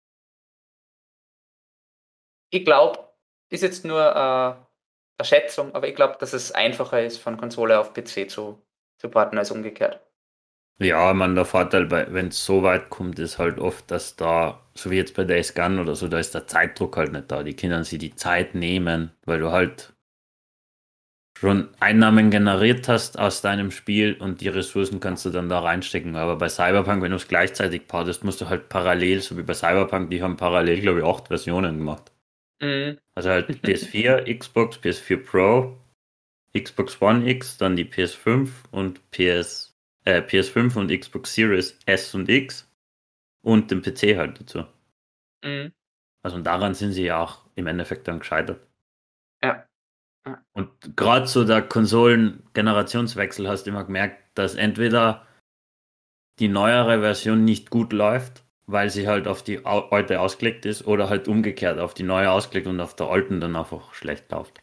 ich glaube, ist jetzt nur eine Schätzung, aber ich glaube, dass es einfacher ist, von Konsole auf PC zu porten als umgekehrt. Ja, man, der Vorteil, wenn es so weit kommt, ist halt oft, dass da, so wie jetzt bei Days Gone oder so, da ist der Zeitdruck halt nicht da. Die können sich die Zeit nehmen, weil du halt schon Einnahmen generiert hast aus deinem Spiel und die Ressourcen kannst du dann da reinstecken. Aber bei Cyberpunk, wenn du es gleichzeitig portest, musst du halt parallel, so wie bei Cyberpunk, die haben parallel, glaube ich, 8 Versionen gemacht. Mhm. Also halt PS4, Xbox, PS4 Pro, Xbox One X, dann die PS5 und PS5 und Xbox Series S und X und den PC halt dazu. Mhm. Also und daran sind sie ja auch im Endeffekt dann gescheitert. Ja. Ja. Und gerade so der Konsolen-Generationswechsel hast du immer gemerkt, dass entweder die neuere Version nicht gut läuft, weil sie halt auf die alte ausgelegt ist, oder halt umgekehrt auf die neue ausgelegt und auf der alten dann einfach schlecht läuft.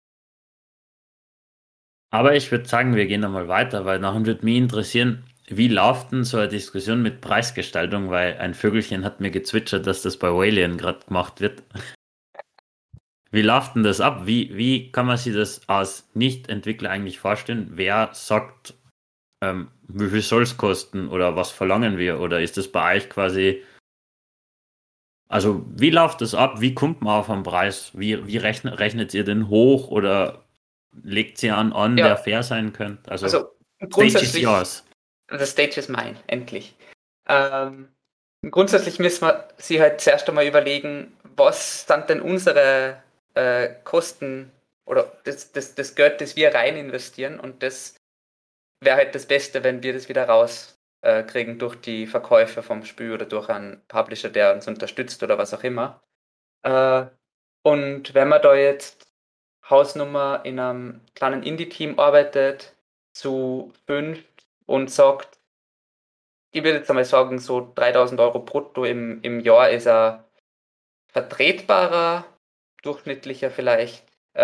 Aber ich würde sagen, wir gehen nochmal weiter, weil nachher würde mich interessieren, wie läuft denn so eine Diskussion mit Preisgestaltung, weil ein Vögelchen hat mir gezwitschert, dass das bei Walian gerade gemacht wird. Wie läuft denn das ab? Wie kann man sich das als Nicht-Entwickler eigentlich vorstellen? Wer sagt, wie viel soll es kosten oder was verlangen wir? Oder ist das bei euch quasi, also wie läuft das ab? Wie kommt man auf einen Preis? Wie rechnet ihr den hoch oder legt ihr an, der Ja, fair sein könnte? Also, also Stage is grundsätzlich, yours. the stage is mine, endlich. Ähm, grundsätzlich müssen wir sie halt zuerst einmal überlegen, was sind denn unsere Kosten oder das Geld, das wir rein investieren, und das wäre halt das Beste, wenn wir das wieder rauskriegen kriegen durch die Verkäufe vom Spiel oder durch einen Publisher, der uns unterstützt oder was auch immer. Äh, und wenn man da jetzt Hausnummer in einem kleinen Indie-Team arbeitet, zu 5 und sagt, ich würde jetzt einmal sagen, so 3.000 € brutto im Jahr ist ein vertretbarer, durchschnittlicher vielleicht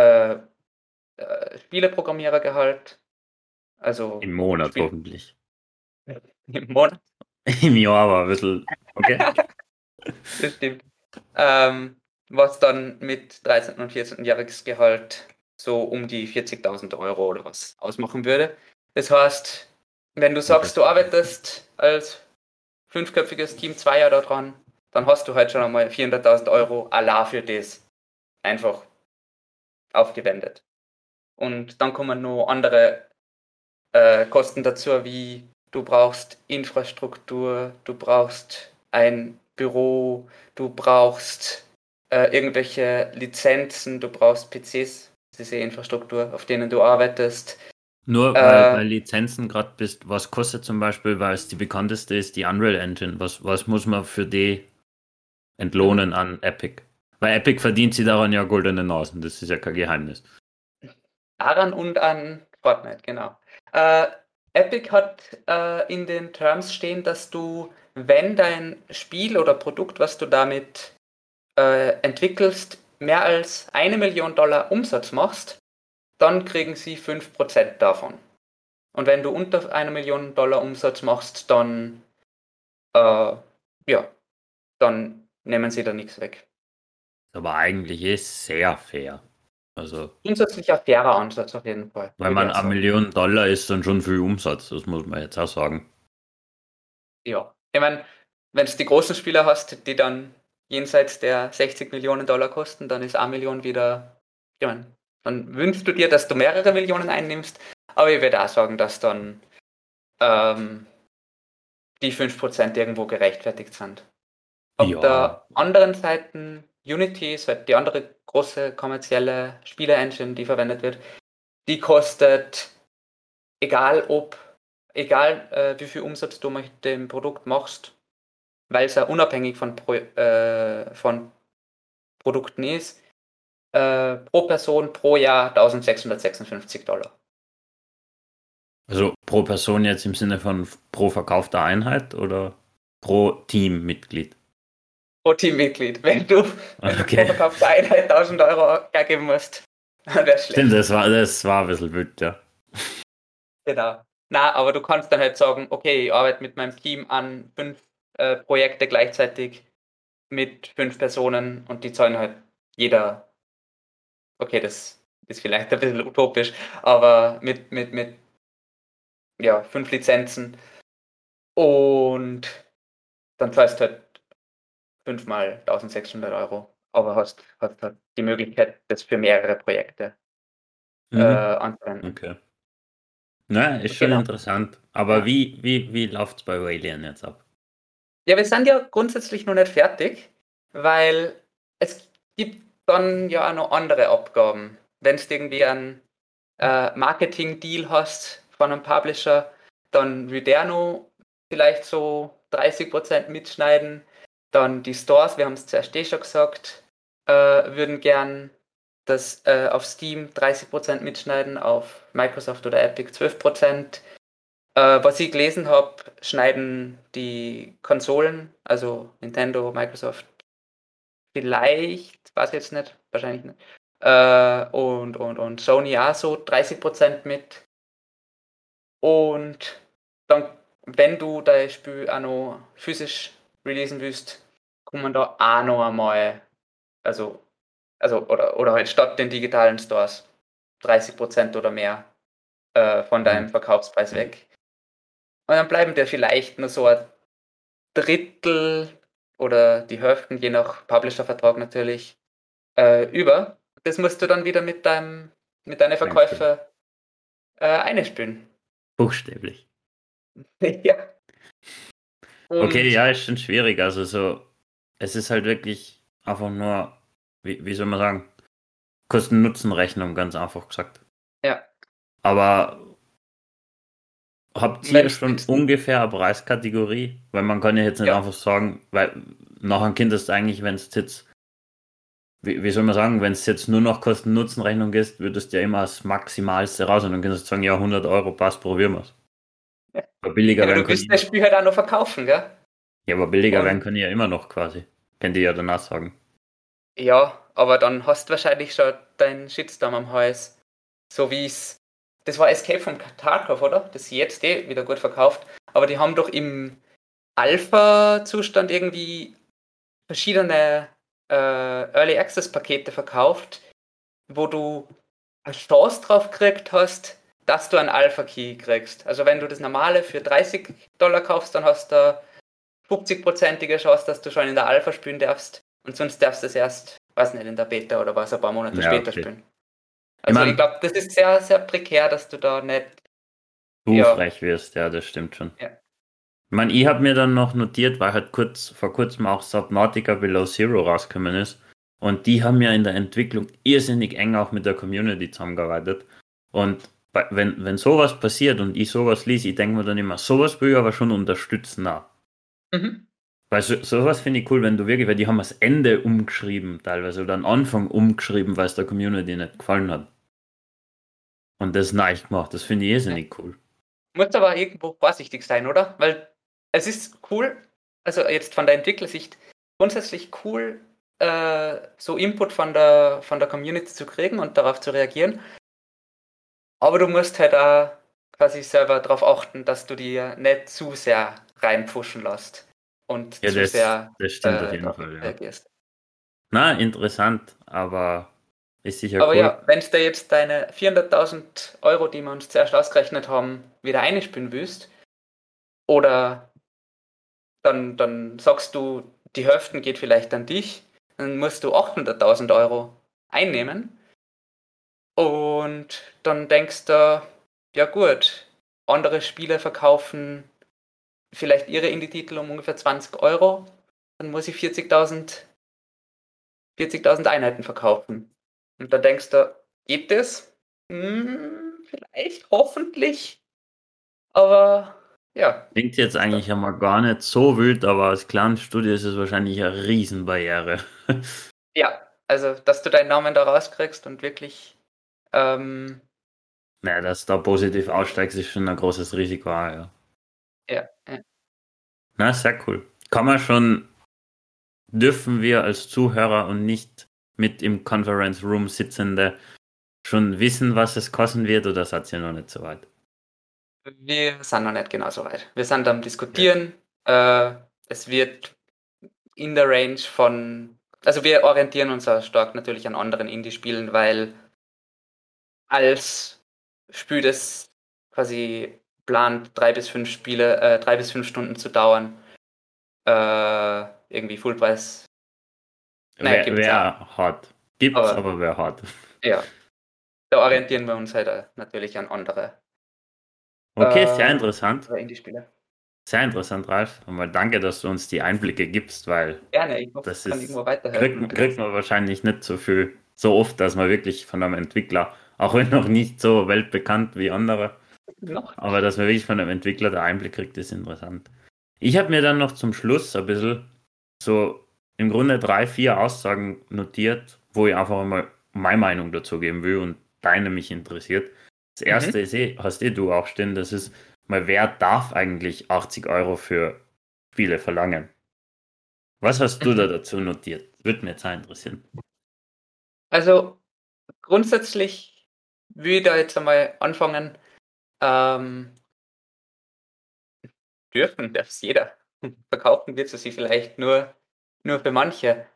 Spieleprogrammierergehalt, also Im Monat Spiel hoffentlich. im Monat, Im Jahr aber ein bisschen, okay. das stimmt. Was dann mit 13. und 14. Jahresgehalt so um die 40.000 € oder was ausmachen würde. Das heißt, wenn du Und das, sagst, du arbeitest als fünfköpfiges Team 2 Jahre daran, dann hast du halt schon einmal 400.000 € allein für das einfach aufgewendet. Und dann kommen noch andere Kosten dazu, wie du brauchst Infrastruktur, du brauchst ein Büro, du brauchst irgendwelche Lizenzen, du brauchst PCs, diese Infrastruktur, auf denen du arbeitest. nur weil Äh, bei Lizenzen gerade bist, was kostet zum Beispiel, weil es die bekannteste ist, die Unreal Engine. Was muss man für die entlohnen an Epic? Weil Epic verdient sie daran ja goldene Nasen, das ist ja kein Geheimnis. daran und an Fortnite, genau. Äh, Epic hat in den Terms stehen, dass du, wenn dein Spiel oder Produkt, was du damit entwickelst, mehr als 1 Million $ Umsatz machst, dann kriegen sie 5% davon. Und wenn du unter 1 Million $ Umsatz machst, dann, ja, dann nehmen sie da nichts weg. Aber eigentlich ist sehr fair. Also, Grundsätzlich ein fairer Ansatz auf jeden Fall, weil würde ich man auch eine sagen. Million Dollar ist dann schon viel Umsatz, das muss man jetzt auch sagen. Ja. Ich meine, wenn du die großen Spieler hast, die dann jenseits der 60 Millionen Dollar kosten, dann ist 1 Million wieder, ich meine, dann wünschst du dir, dass du mehrere Millionen einnimmst, aber ich würde auch sagen, dass dann ähm, die 5% irgendwo gerechtfertigt sind. Auf Ja, der anderen Seite Unity ist halt die andere große kommerzielle Spiele-Engine, die verwendet wird. Die kostet, egal wie viel Umsatz du mit dem Produkt machst, weil es ja unabhängig von Produkten ist, pro Person pro Jahr $1.656. Also pro Person jetzt im Sinne von pro verkaufter Einheit oder pro Teammitglied? Pro Teammitglied. Wenn du pro Okay. verkaufte Einheit 1.000 € hergeben musst, dann wäre Stimmt, schlecht. das war ein bisschen wild, ja. Genau. Na, aber du kannst dann halt sagen, okay, ich arbeite mit meinem Team an 5 Projekte gleichzeitig mit 5 Personen und die zahlen halt jeder, okay, das ist vielleicht ein bisschen utopisch, aber mit ja, 5 Lizenzen und dann zahlst du halt 5 mal 1.600 €, aber hast halt die Möglichkeit, das für mehrere Projekte Mhm. anzuwenden. Okay. Na, ist schon Genau. interessant. Aber Ja. wie läuft's bei Radeon jetzt ab? Ja, wir sind ja grundsätzlich noch nicht fertig, weil es gibt dann ja auch noch andere Abgaben. Wenn du irgendwie einen Marketing-Deal hast von einem Publisher, dann will der noch vielleicht so 30% mitschneiden. Dann die Stores, wir haben es zuerst schon gesagt, würden gern das auf Steam 30% mitschneiden, auf Microsoft oder Epic 12%. Was ich gelesen habe, schneiden die Konsolen, also Nintendo, Microsoft, vielleicht, weiß ich jetzt nicht, wahrscheinlich nicht, und Sony auch so 30% mit. Und dann, wenn du dein Spiel auch noch physisch releasen willst, kommen da auch noch einmal, also, oder halt statt den digitalen Stores 30% oder mehr von deinem Mhm. Verkaufspreis weg. Und dann bleiben dir vielleicht nur so ein Drittel oder die Hälfte, je nach Publisher-Vertrag natürlich, über. Das musst du dann wieder mit deinen Einspielen. Verkäufen einspielen. Buchstäblich. Ja. Okay, Und ja, ist schon schwierig. Also so, es ist halt wirklich einfach nur, wie soll man sagen, Kosten-Nutzen-Rechnung, ganz einfach gesagt. ja, Aber habt wenn ihr es schon ungefähr eine Preiskategorie? Weil man kann ja jetzt nicht ja. einfach sagen, weil nach einem Kind ist eigentlich, wenn es jetzt, wie soll man sagen, wenn es jetzt nur noch Kosten-Nutzen-Rechnung ist, würdest du ja immer das Maximalste raus und dann könntest du sagen, ja, 100 € passt, probieren wir es. Aber Ja, billiger aber werden du kann willst ich das immer. Spiel halt auch noch verkaufen, gell? Ja, aber billiger werden Und kann ich ja immer noch quasi. Könnt ihr ja danach sagen. ja, aber dann hast du wahrscheinlich schon deinen Shitstorm am Hals. So wie es. Das war Escape from Tarkov, oder? Das ist jetzt wieder gut verkauft. Aber die haben doch im Alpha-Zustand irgendwie verschiedene Early Access Pakete verkauft, wo du eine Chance drauf gekriegt hast, dass du einen Alpha Key kriegst. Also wenn du das normale für $30 kaufst, dann hast du 50%ige Chance, dass du schon in der Alpha spielen darfst und sonst darfst du es erst, weiß nicht, in der Beta oder was, ein paar Monate Ja, später okay. spielen. Ich Also ich meine, glaube, das ist sehr, sehr prekär, dass du da nicht, du ja, frech wirst, ja, das stimmt schon. ja. Ich meine, ich habe mir dann noch notiert, weil halt vor kurzem auch Subnautica Below Zero rausgekommen ist. Und die haben ja in der Entwicklung irrsinnig eng auch mit der Community zusammengearbeitet. Und wenn sowas passiert und ich sowas lese, ich denke mir dann immer, sowas will ich aber schon unterstützen. Auch. Mhm. Weil sowas finde ich cool, wenn du wirklich, weil die haben das Ende umgeschrieben teilweise oder den Anfang umgeschrieben, weil es der Community nicht gefallen hat. Und das neu gemacht, das finde ich Ja. irrsinnig cool. Muss aber irgendwo vorsichtig sein, oder? Weil es ist cool, also jetzt von der Entwicklersicht grundsätzlich cool, so Input von der Community zu kriegen und darauf zu reagieren. Aber du musst halt auch quasi selber darauf achten, dass du dir nicht zu sehr reinpfuschen lässt und Ja, zu das, sehr das stimmt auf jeden darauf Fall, ja. reagierst. Na, interessant, aber ist sicher Aber cool. ja, wenn du dir jetzt deine 400.000 €, die wir uns zuerst ausgerechnet haben, wieder einspielen willst, oder dann sagst du, die Hälfte geht vielleicht an dich, dann musst du 800.000 € einnehmen und dann denkst du, ja gut, andere Spiele verkaufen vielleicht ihre Indie-Titel um ungefähr 20 €, dann muss ich 40.000 40.000 Einheiten verkaufen. Und da denkst du, geht das? Vielleicht, hoffentlich. Aber ja. Klingt jetzt eigentlich einmal gar nicht so wild, aber als kleines Studio ist es wahrscheinlich eine Riesenbarriere. Ja, also dass du deinen Namen da rauskriegst und wirklich Naja, dass du da positiv aussteigst, ist schon ein großes Risiko, ja. ja. Na, sehr cool. Dürfen wir als Zuhörer und nicht mit im Conference Room Sitzende schon wissen, was es kosten wird, oder seid ihr noch nicht so weit? Wir sind noch nicht genau so weit. Wir sind am Diskutieren. Es wird in der Range von, also wir orientieren uns auch stark natürlich an anderen Indie-Spielen, weil als Spiel, das quasi plant, 3 bis 5 Stunden zu dauern, irgendwie Fullpreis. Nein, gibt's auch. Wer hat? Gibt's, aber wer hat? Ja, da orientieren wir uns halt natürlich an andere Okay, sehr interessant. Indie-Spiele. Sehr interessant, Ralf. Und mal danke, dass du uns die Einblicke gibst, weil Gerne, ich hoffe, das ich kann irgendwo ist, weiterhelfen. kriegt man wahrscheinlich nicht so oft, dass man wirklich von einem Entwickler, auch wenn noch nicht so weltbekannt wie andere, Noch. aber dass man wirklich von einem Entwickler den Einblick kriegt, ist interessant. Ich habe mir dann noch zum Schluss ein bisschen so im Grunde 3, 4 Aussagen notiert, wo ich einfach mal meine Meinung dazu geben will und deine mich interessiert. Das erste ist hast du auch stehen, das ist mal, wer darf eigentlich 80 Euro für Spiele verlangen? Was hast du da dazu notiert? Würde mir jetzt auch interessieren. Also grundsätzlich würde ich da jetzt einmal anfangen. Dürfen darf es jeder. Verkaufen wird es sie vielleicht nur für manche.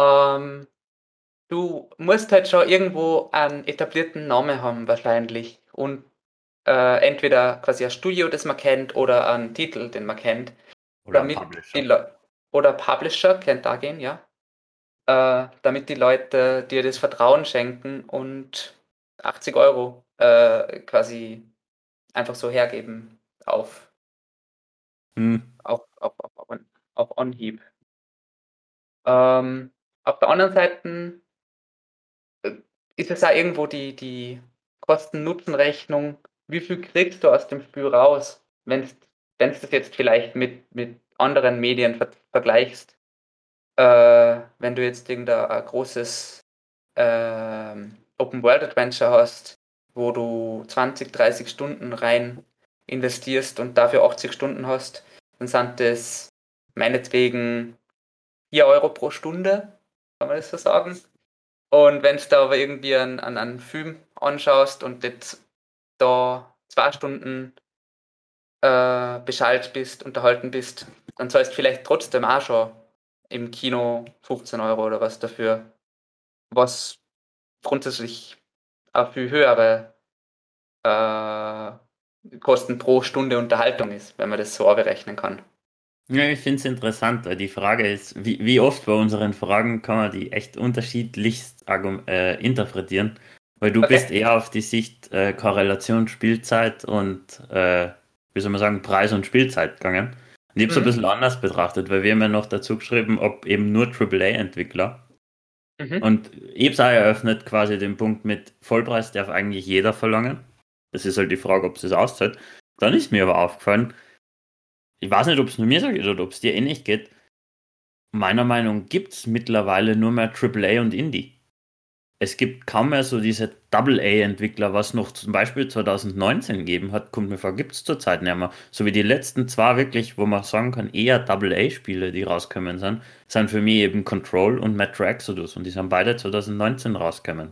Du musst halt schon irgendwo einen etablierten Namen haben wahrscheinlich und entweder quasi ein Studio, das man kennt, oder einen Titel, den man kennt, Oder ein damit Publisher. oder Publisher kennt da gehen, ja. Damit die Leute dir das Vertrauen schenken und 80 Euro quasi einfach so hergeben auf, Hm. auf Anhieb. Auf der anderen Seite ist es auch irgendwo die Kosten-Nutzen-Rechnung. Wie viel kriegst du aus dem Spiel raus, wenn du das jetzt vielleicht mit anderen Medien vergleichst? Wenn du jetzt irgendein großes Open-World-Adventure hast, wo du 20, 30 Stunden rein investierst und dafür 80 Stunden hast, dann sind das meinetwegen 4 Euro pro Stunde, kann man das so sagen. Und wenn du da aber irgendwie einen Film anschaust und jetzt da 2 Stunden beschallt bist, unterhalten bist, dann zahlst du vielleicht trotzdem auch schon im Kino 15 Euro oder was dafür, was grundsätzlich auch viel höhere Kosten pro Stunde Unterhaltung ist, wenn man das so berechnen kann. Ja, ich finde es interessant, weil die Frage ist, wie oft bei unseren Fragen kann man die echt unterschiedlichst interpretieren, weil du bist eher auf die Sicht Korrelation Spielzeit und, wie soll man sagen, Preis und Spielzeit gegangen. Und ich habe es ein bisschen anders betrachtet, weil wir haben ja noch dazu geschrieben, ob eben nur AAA-Entwickler. Und ich habe es auch eröffnet, quasi den Punkt mit Vollpreis darf eigentlich jeder verlangen. Das ist halt die Frage, ob es das auszahlt. Dann ist mir aber aufgefallen, ich weiß nicht, ob es nur mir so geht oder ob es dir ähnlich geht. Meiner Meinung nach gibt es mittlerweile nur mehr AAA und Indie. Es gibt kaum mehr so diese AA-Entwickler, was noch zum Beispiel 2019 gegeben hat, kommt mir vor, gibt es zurzeit nicht mehr. So wie die letzten zwei wirklich, wo man sagen kann, eher AA-Spiele, die rauskommen sind für mich eben Control und Metro Exodus und die sind beide 2019 rausgekommen.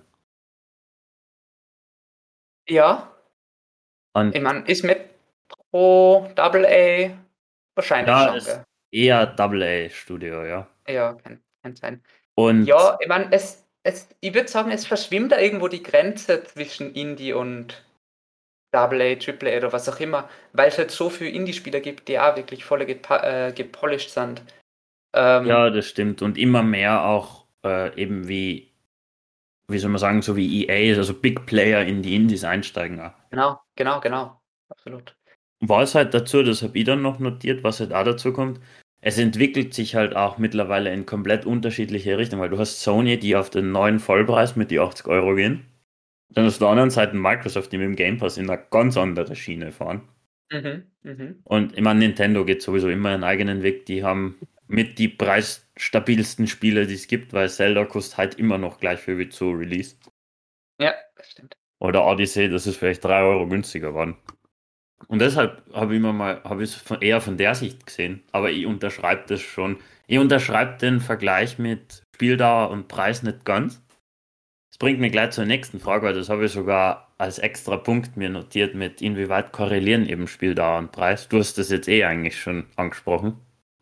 Ja, Und ich meine, ist Metro AA wahrscheinlich ja, schon, ist gell? eher AA-Studio, ja. Ja, kann sein. Und Ja, ich meine, ich würde sagen, es verschwimmt da irgendwo die Grenze zwischen Indie und AA, AAA oder was auch immer, weil es halt so viele Indie-Spieler gibt, die auch wirklich voll gepolished sind. ja, das stimmt. Und immer mehr auch eben wie soll man sagen, so wie EA, also Big Player in die Indies einsteigen auch. Genau. Absolut. War es halt dazu, das habe ich dann noch notiert, was halt auch dazu kommt. es entwickelt sich halt auch mittlerweile in komplett unterschiedliche Richtungen, weil du hast Sony, die auf den neuen Vollpreis mit die 80 € gehen. Dann hast du auf der anderen Seite Microsoft, die mit dem Game Pass in eine ganz andere Schiene fahren. Mhm, mhm. Und ich meine, Nintendo geht sowieso immer einen eigenen Weg. Die haben mit die preisstabilsten Spiele, die es gibt, weil Zelda kostet halt immer noch gleich viel wie zu Release. Ja, das stimmt. Oder Odyssey, das ist vielleicht 3 € günstiger geworden. Und deshalb habe ich es eher von der Sicht gesehen. Aber ich unterschreibe das schon. Ich unterschreibe den Vergleich mit Spieldauer und Preis nicht ganz. Das bringt mich gleich zur nächsten Frage, weil das habe ich sogar als extra Punkt mir notiert mit inwieweit korrelieren eben Spieldauer und Preis. Du hast das jetzt eh eigentlich schon angesprochen.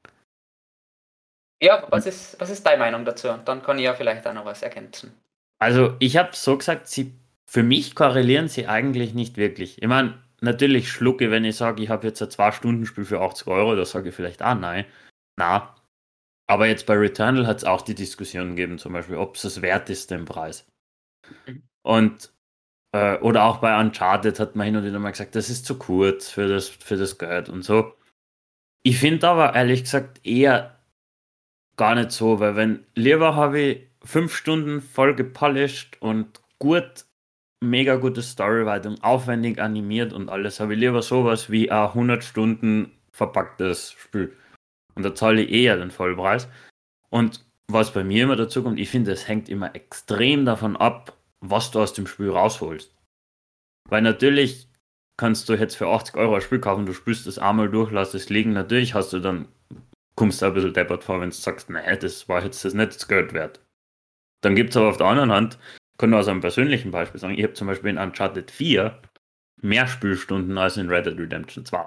Ja, was ist deine Meinung dazu? Dann kann ich ja vielleicht auch noch was ergänzen. Also ich habe so gesagt, für mich korrelieren sie eigentlich nicht wirklich. Ich meine, natürlich schlucke, wenn ich sage, ich habe jetzt ein 2-Stunden-Spiel für 80 €, da sage ich vielleicht, nein. Na, aber jetzt bei Returnal hat es auch die Diskussion gegeben, zum Beispiel, ob es es wert ist, den Preis. Mhm. Und oder auch bei Uncharted hat man hin und wieder mal gesagt, das ist zu kurz für das Geld und so. Ich finde aber ehrlich gesagt eher gar nicht so, weil wenn lieber habe ich 5 Stunden voll gepolished und gut, mega gute Storywriting, aufwendig animiert und alles, habe ich lieber sowas wie ein 100 Stunden verpacktes Spiel. Und da zahle ich eher den Vollpreis. Und was bei mir immer dazu kommt, ich finde, es hängt immer extrem davon ab, was du aus dem Spiel rausholst. Weil natürlich kannst du jetzt für 80 € ein Spiel kaufen, du spielst es einmal durch, lass es liegen. Natürlich hast du dann, kommst du ein bisschen deppert vor, wenn du sagst, nee, das war jetzt das nicht das Geld wert. Dann gibt es aber auf der anderen Hand, kann nur aus einem persönlichen Beispiel sagen, ich habe zum Beispiel in Uncharted 4 mehr Spielstunden als in Red Dead Redemption 2.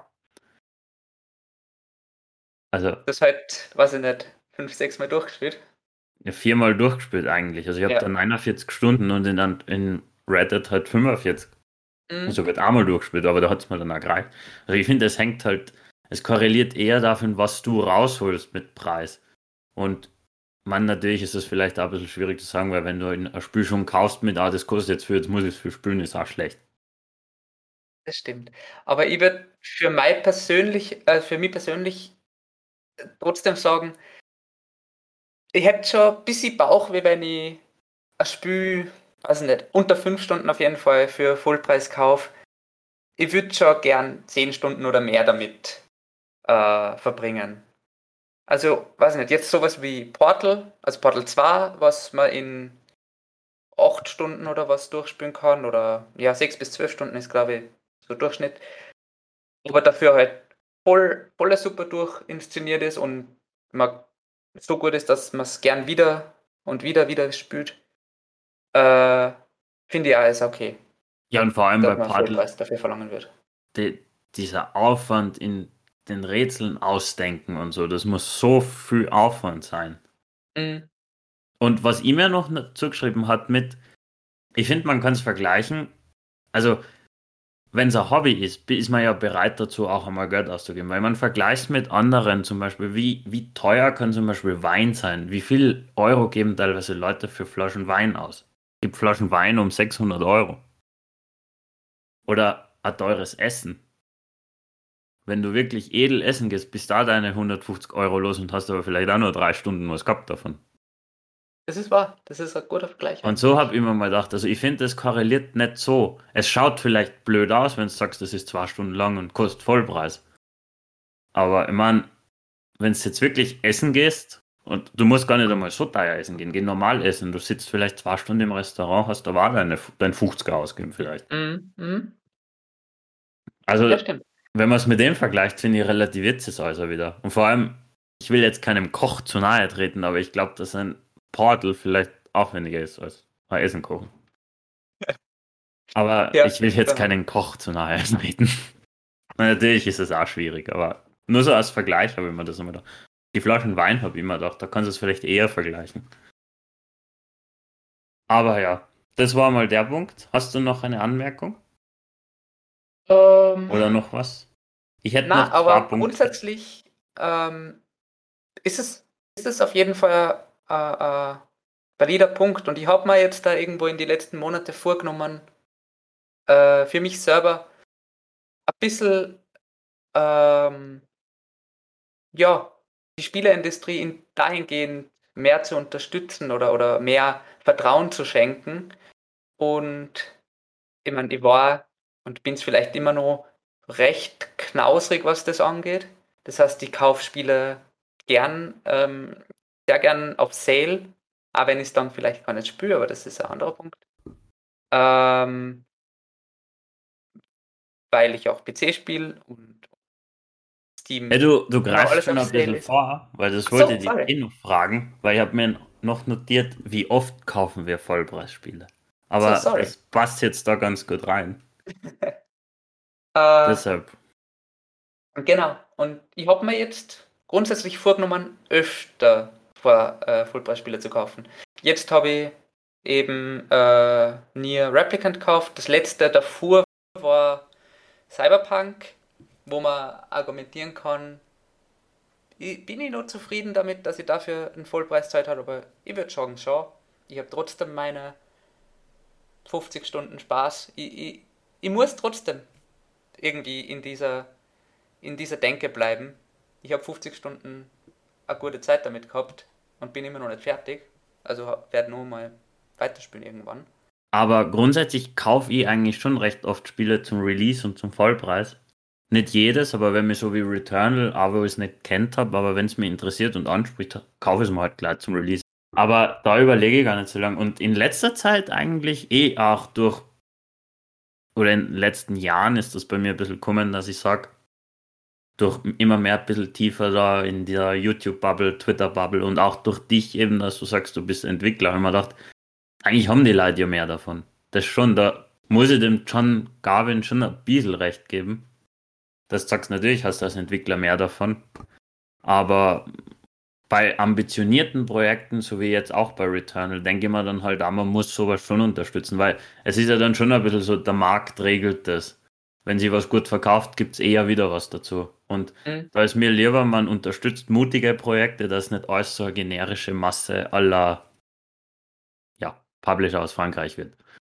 Also Das halt, weiß ich nicht, 5, 6 Mal durchgespielt. ja, 4-mal durchgespielt eigentlich. Also ich habe da Ja. 49 Stunden und in Red Dead halt 45. Mhm. Also wird einmal durchgespielt, aber da hat es mir dann auch gereicht. Also ich finde, es hängt halt, es korreliert eher davon, was du rausholst mit Preis. Und man, natürlich ist es vielleicht auch ein bisschen schwierig zu sagen, weil wenn du ein Spiel schon kaufst mit, das kostet jetzt viel, jetzt muss ich es viel spielen, ist auch schlecht. Das stimmt. Aber ich würde für mich persönlich trotzdem sagen, ich hätte schon ein bisschen Bauchweh, wenn ich ein Spiel, weiß ich nicht, unter 5 Stunden auf jeden Fall für Vollpreis kaufe. Ich würde schon gern 10 Stunden oder mehr damit verbringen. Also, weiß ich nicht, jetzt sowas wie Portal, also Portal 2, was man in 8 Stunden oder was durchspielen kann, oder ja, 6 bis 12 Stunden ist, glaube ich, so Durchschnitt. Aber dafür halt voller super durchinszeniert ist und man so gut ist, dass man es gern wieder und wieder spielt, äh, finde ich alles okay, Ja, und vor allem bei dass man Portal, Vollpreis dafür verlangen wird. dieser Aufwand in den Rätseln ausdenken und so, das muss so viel Aufwand sein. Mhm. Und was ihm ja noch zugeschrieben hat mit, ich finde, man kann es vergleichen, also wenn es ein Hobby ist, ist man ja bereit dazu, auch einmal Geld auszugeben. Weil man vergleicht mit anderen zum Beispiel, wie teuer kann zum Beispiel Wein sein? Wie viel Euro geben teilweise Leute für Flaschen Wein aus? Es gibt Flaschen Wein um 600 €. Oder ein teures Essen. Wenn du wirklich edel essen gehst, bist da deine 150 € los und hast aber vielleicht auch nur 3 Stunden was gehabt davon. Das ist wahr, das ist ein guter Vergleich Und so habe eigentlich. ich immer mal gedacht, also ich finde, das korreliert nicht so. Es schaut vielleicht blöd aus, wenn du sagst, das ist 2 Stunden lang und kostet Vollpreis. Aber ich meine, wenn du jetzt wirklich essen gehst, und du musst gar nicht einmal so teuer essen gehen, geh normal essen, du sitzt vielleicht 2 Stunden im Restaurant, hast da war dein 50er ausgeben vielleicht. Mhm. Mhm. Also, Ja, stimmt. wenn man es mit dem vergleicht, finde ich, relativiert es also wieder. Und vor allem, ich will jetzt keinem Koch zu nahe treten, aber ich glaube, dass ein Portal vielleicht aufwendiger ist als ein Essen kochen. Aber Ja, ich will jetzt dann, keinen Koch zu nahe treten. Natürlich ist es auch schwierig, aber nur so als Vergleich habe ich mir das immer gedacht. Die Flaschen Wein habe ich immer gedacht, da kannst du es vielleicht eher vergleichen. Aber ja, das war mal der Punkt. Hast du noch eine Anmerkung ähm, oder noch was? Ich hätte na, noch zwei aber Punkte. grundsätzlich ist es auf jeden Fall valider Punkt. Und ich habe mir jetzt da irgendwo in die letzten Monate vorgenommen, für mich selber ein bisschen, ja, die Spieleindustrie dahingehend mehr zu unterstützen oder mehr Vertrauen zu schenken. Und ich meine, ich war und bin es vielleicht immer noch recht knausrig, was das angeht. Das heißt, ich kaufe Spiele gern, sehr gern auf Sale, auch wenn ich es dann vielleicht gar nicht spüre, aber das ist ein anderer Punkt. Weil ich auch PC spiele und Steam Ja, du immer greifst alles schon auf ein Sale bisschen ist. vor, weil das Ach wollte so, ich dich sorry. noch fragen, weil ich habe mir noch notiert, wie oft kaufen wir Vollpreisspiele. So, Aber sorry. das passt jetzt da ganz gut rein. Äh, Deshalb. genau. Und ich habe mir jetzt grundsätzlich vorgenommen, öfter Fullpreisspiele zu kaufen. Jetzt habe ich eben Nier Replicant gekauft. Das letzte davor war Cyberpunk, wo man argumentieren kann, bin ich noch zufrieden damit, dass ich dafür einen Vollpreiszeit habe, aber ich würde sagen, schon. Ich habe trotzdem meine 50 Stunden Spaß. Ich muss trotzdem irgendwie in dieser Denke bleiben. Ich habe 50 Stunden eine gute Zeit damit gehabt und bin immer noch nicht fertig. Also werde nur mal weiterspielen irgendwann. Aber grundsätzlich kaufe ich eigentlich schon recht oft Spiele zum Release und zum Vollpreis. Nicht jedes, aber wenn mir so wie Returnal, aber ich es nicht kennt habe, aber wenn es mir interessiert und anspricht, kaufe ich es mir halt gleich zum Release. Aber da überlege ich gar nicht so lange. Und in letzter Zeit eigentlich auch oder in den letzten Jahren ist das bei mir ein bisschen gekommen, dass ich sage, durch immer mehr ein bisschen tiefer da in dieser YouTube-Bubble, Twitter-Bubble und auch durch dich eben, dass du sagst, du bist Entwickler, habe ich mir gedacht, eigentlich haben die Leute ja mehr davon. Das schon, da muss ich dem John Garvin schon ein bisschen recht geben. Das sagst natürlich, hast du als Entwickler mehr davon. Aber bei ambitionierten Projekten, so wie jetzt auch bei Returnal, denke ich mir dann halt auch, man muss sowas schon unterstützen, weil es ist ja dann schon ein bisschen so, der Markt regelt das. Wenn sie was gut verkauft, gibt es eher wieder was dazu. Und Mhm. da ist mir lieber, man unterstützt mutige Projekte, dass nicht alles so eine generische Masse aller, ja, Publisher aus Frankreich wird.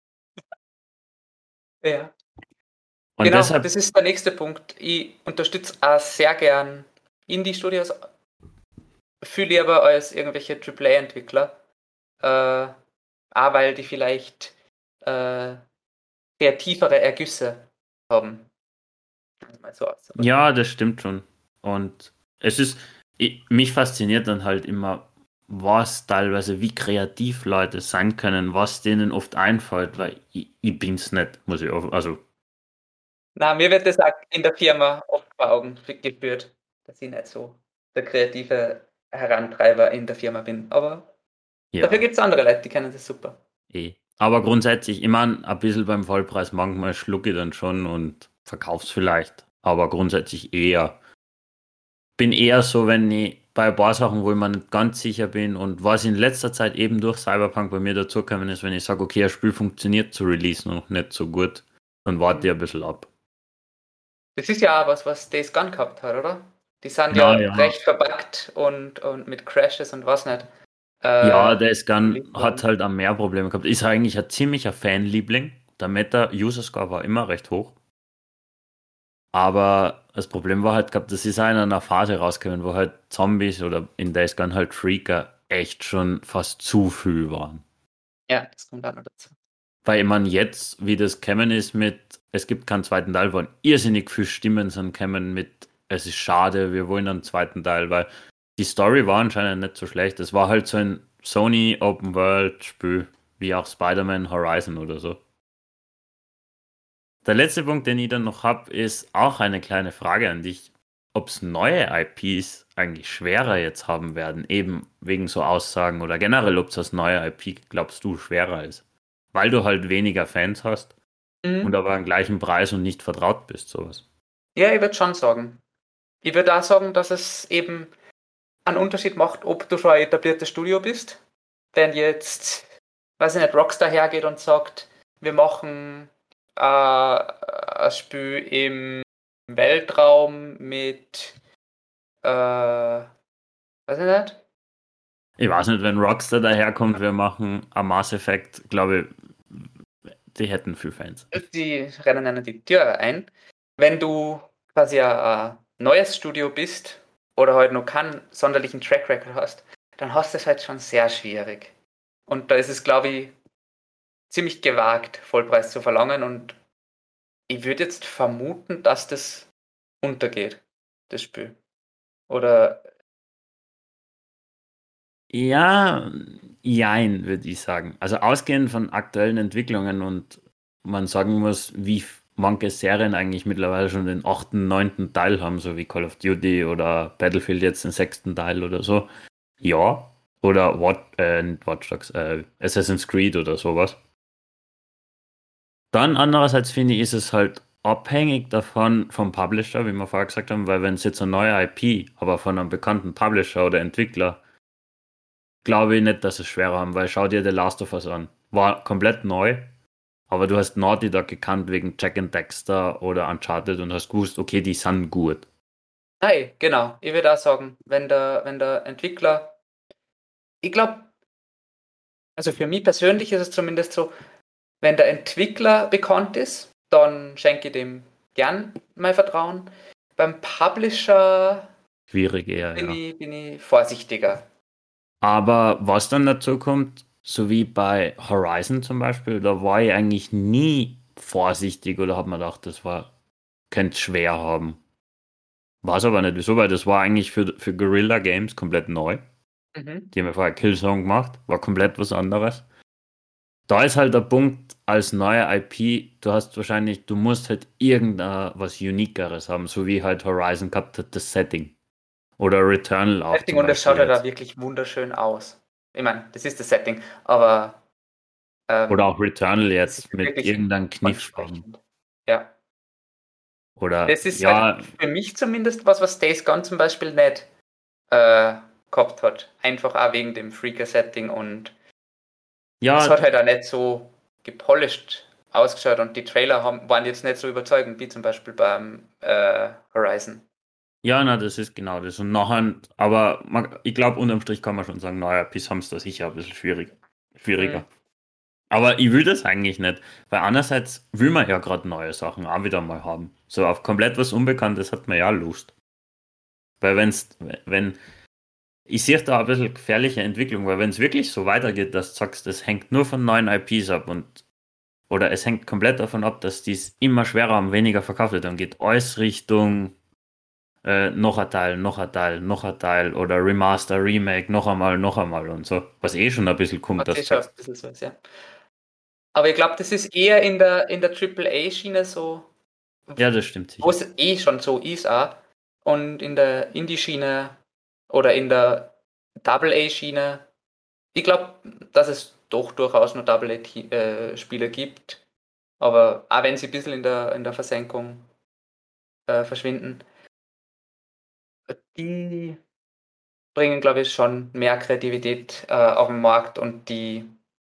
Ja. Und Genau, deshalb, das ist der nächste Punkt. Ich unterstütze auch sehr gern Indie-Studios, viel lieber als irgendwelche AAA-Entwickler. Auch weil die vielleicht kreativere Ergüsse haben. Mal so auszudrücken. ja, das stimmt schon. Und es ist, mich fasziniert dann halt immer, was teilweise, wie kreativ Leute sein können, was denen oft einfällt, weil ich bin's nicht, muss ich auch, also, Na, mir wird das auch in der Firma oft vor Augen geführt, dass ich nicht so der kreative Herantreiber in der Firma bin. Aber dafür ja, gibt es andere Leute, die kennen das super. eh. Aber grundsätzlich, ich mein, ein bisschen beim Vollpreis, manchmal schlucke ich dann schon und verkauf's vielleicht. Aber grundsätzlich bin eher so, wenn ich bei ein paar Sachen, wo ich mir nicht ganz sicher bin und was in letzter Zeit eben durch Cyberpunk bei mir dazugekommen ist, wenn ich sage, okay, ein Spiel funktioniert zu releasen noch nicht so gut, dann warte ich ein bisschen ab. Das ist ja auch was Days Gone gehabt hat, oder? Die sind ja Ja, ja. recht verbuggt und mit Crashes und was nicht. Ja, der ist Released hat worden. halt am mehr Probleme gehabt. Ist eigentlich ein ziemlicher Fanliebling. Der Meta-User-Score war immer recht hoch. Aber das Problem war halt gehabt, das ist auch in einer Phase rausgekommen, wo halt Zombies oder in Days Gone halt Freaker echt schon fast zu viel waren. Ja, das kommt auch noch dazu. Weil man jetzt, wie das gekommen ist mit, es gibt keinen zweiten Teil, wo irrsinnig viele Stimmen sind gekommen mit, es ist schade, wir wollen einen zweiten Teil, weil die Story war anscheinend nicht so schlecht. Es war halt so ein Sony Open World Spiel, wie auch Spider-Man Horizon oder so. Der letzte Punkt, den ich dann noch habe, ist auch eine kleine Frage an dich, ob es neue IPs eigentlich schwerer jetzt haben werden, eben wegen so Aussagen oder generell, ob es das neue IP, glaubst du, schwerer ist. Weil du halt weniger Fans hast und Mhm. aber am gleichen Preis und nicht vertraut bist, sowas. Ja, ich würde schon sagen. Ich würde auch sagen, dass es eben einen Unterschied macht, ob du schon ein etabliertes Studio bist. Wenn jetzt, weiß ich nicht, Rockstar hergeht und sagt, wir machen ein Spiel im Weltraum mit, weiß ich nicht, Ich weiß nicht, wenn Rockstar daherkommt, wir machen ein Mass Effect, glaube ich, die hätten viel Fans. die rennen einem die Tür ein. Wenn du quasi ein neues Studio bist oder halt noch keinen sonderlichen Track Record hast, dann hast du es halt schon sehr schwierig. Und da ist es, glaube ich, ziemlich gewagt, Vollpreis zu verlangen, und ich würde jetzt vermuten, dass das untergeht, das Spiel. Oder Ja, jein, würde ich sagen. Also ausgehend von aktuellen Entwicklungen und man sagen muss, wie manche Serien eigentlich mittlerweile schon den achten, neunten Teil haben, so wie Call of Duty oder Battlefield jetzt den sechsten Teil oder so. Ja. Oder nicht Watch Dogs, Assassin's Creed oder sowas. Dann andererseits finde ich, ist es halt abhängig davon vom Publisher, wie wir vorher gesagt haben, weil wenn es jetzt eine neue IP, aber von einem bekannten Publisher oder Entwickler, glaube ich nicht, dass es schwerer haben, weil schau dir The Last of Us an. War komplett neu, aber du hast Naughty Dog gekannt wegen Jack and Dexter oder Uncharted und hast gewusst, okay, die sind gut. nein, genau. Ich würde auch sagen, wenn der Entwickler, ich glaube, also für mich persönlich ist es zumindest so, wenn der Entwickler bekannt ist, dann schenke ich dem gern mein Vertrauen. Beim Publisher Schwierig eher, bin ja. ich, bin ich vorsichtiger. Aber was dann dazu kommt, so wie bei Horizon zum Beispiel, da war ich eigentlich nie vorsichtig oder habe mir gedacht, könnte schwer haben. War es aber nicht. Wieso? Weil das war eigentlich für Guerrilla Games komplett neu. Mhm. Die haben ja vorher Killzone gemacht, war komplett was anderes. Da ist halt der Punkt, als neue IP, du musst halt irgendein was Unikeres haben, so wie halt Horizon gehabt hat, das Setting. Oder Returnal auch Setting, zum und es Beispiel schaut ja da jetzt. wirklich wunderschön aus. Ich meine, das ist das Setting, aber Oder auch Returnal das ist jetzt mit wirklich irgendeinem Kniff haben. ansprechend. Ja. Oder Das ist halt ja, für mich zumindest was Days Gone zum Beispiel nicht gehabt hat. Einfach auch wegen dem Freaker-Setting, und es ja, hat halt auch nicht so gepolished ausgeschaut, und die Trailer waren jetzt nicht so überzeugend wie zum Beispiel beim Horizon. ja, na, das ist genau das. Und nachher, aber ich glaube, unterm Strich kann man schon sagen, naja, bis haben es da sicher ein bisschen schwieriger. Mhm. Aber ich will das eigentlich nicht, weil einerseits will man ja gerade neue Sachen auch wieder mal haben. So auf komplett was Unbekanntes hat man ja Lust. Weil wenn, ich sehe da ein bisschen gefährliche Entwicklung, weil wenn es wirklich so weitergeht, dass du sagst, es hängt nur von neuen IPs ab oder es hängt komplett davon ab, dass dies immer schwerer und weniger verkauft wird, dann geht alles Richtung noch ein Teil, noch ein Teil, noch ein Teil oder Remaster, Remake, noch einmal und so. Was eh schon ein bisschen kommt, Hat dass sich du schon ein sagst, bisschen so, ja. Aber ich glaube, das ist eher in der AAA-Schiene so, ja, das stimmt wo sicher. es eh schon so ist auch. Und in der Indie-Schiene oder in der AA-Schiene, ich glaube, dass es doch durchaus noch AA-Spiele gibt. Aber auch wenn sie ein bisschen in der Versenkung verschwinden, die bringen, glaube ich, schon mehr Kreativität auf den Markt, und die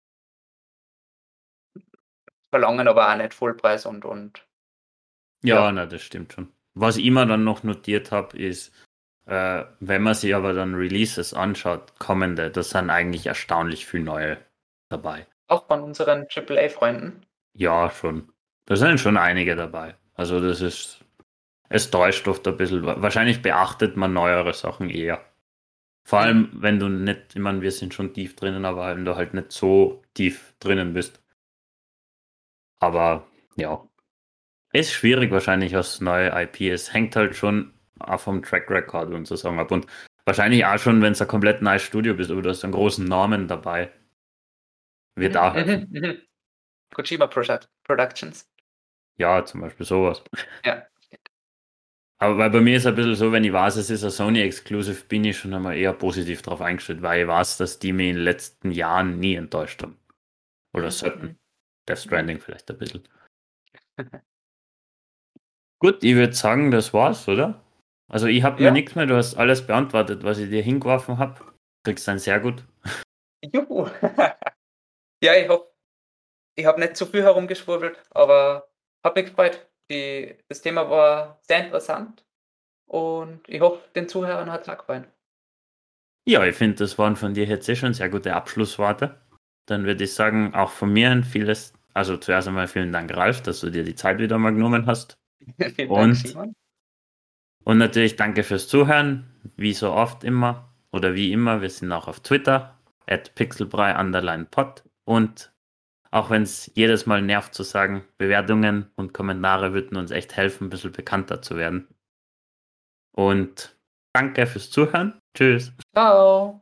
verlangen aber auch nicht Vollpreis und Ja, ja. na, das stimmt schon. Was ich immer dann noch notiert habe, ist, wenn man sich aber dann Releases anschaut, kommende, das sind eigentlich erstaunlich viel neue dabei. Auch von unseren AAA-Freunden. Ja, schon. Da sind schon einige dabei. Also es täuscht oft ein bisschen. Wahrscheinlich beachtet man neuere Sachen eher. Vor Mhm. allem, wenn du nicht, ich meine, wir sind schon tief drinnen, aber wenn du halt nicht so tief drinnen bist. Aber ja, ist schwierig wahrscheinlich als neue IP. Es hängt halt schon auch vom Track Record und so Sachen ab. Und wahrscheinlich auch schon, wenn es ein komplett neues Studio bist, aber du hast einen großen Namen dabei, wird Mhm. auch helfen. Mhm. Mhm. Kojima Productions. Ja, zum Beispiel sowas. Ja. Aber weil bei mir ist ein bisschen so, wenn ich weiß, es ist ein Sony-Exclusive, bin ich schon einmal eher positiv drauf eingestellt, weil ich weiß, dass die mich in den letzten Jahren nie enttäuscht haben. Oder Mhm. sollten. Mhm. Death Mhm. Stranding vielleicht ein bisschen. Gut, ich würde sagen, das war's, oder? Also ich habe mir Ja, nichts mehr, du hast alles beantwortet, was ich dir hingeworfen habe. Kriegst dann sehr gut. juhu. Ja, ich habe nicht zu viel herumgeschwurbelt, aber hat mich gefreut. Das Thema war sehr interessant, und ich hoffe, den Zuhörern hat es auch gefallen. Ja, ich finde, das waren von dir jetzt eh schon sehr gute Abschlussworte. Dann würde ich sagen, auch von mir ein vieles, also zuerst einmal vielen Dank, Ralf, dass du dir die Zeit wieder mal genommen hast. Vielen Dank, Und Simon. Und natürlich danke fürs Zuhören, wie so oft immer oder wie immer. Wir sind auch auf Twitter, @pixelbrei_pod. Und auch wenn es jedes Mal nervt zu sagen, Bewertungen und Kommentare würden uns echt helfen, ein bisschen bekannter zu werden. Und danke fürs Zuhören. Tschüss. Ciao.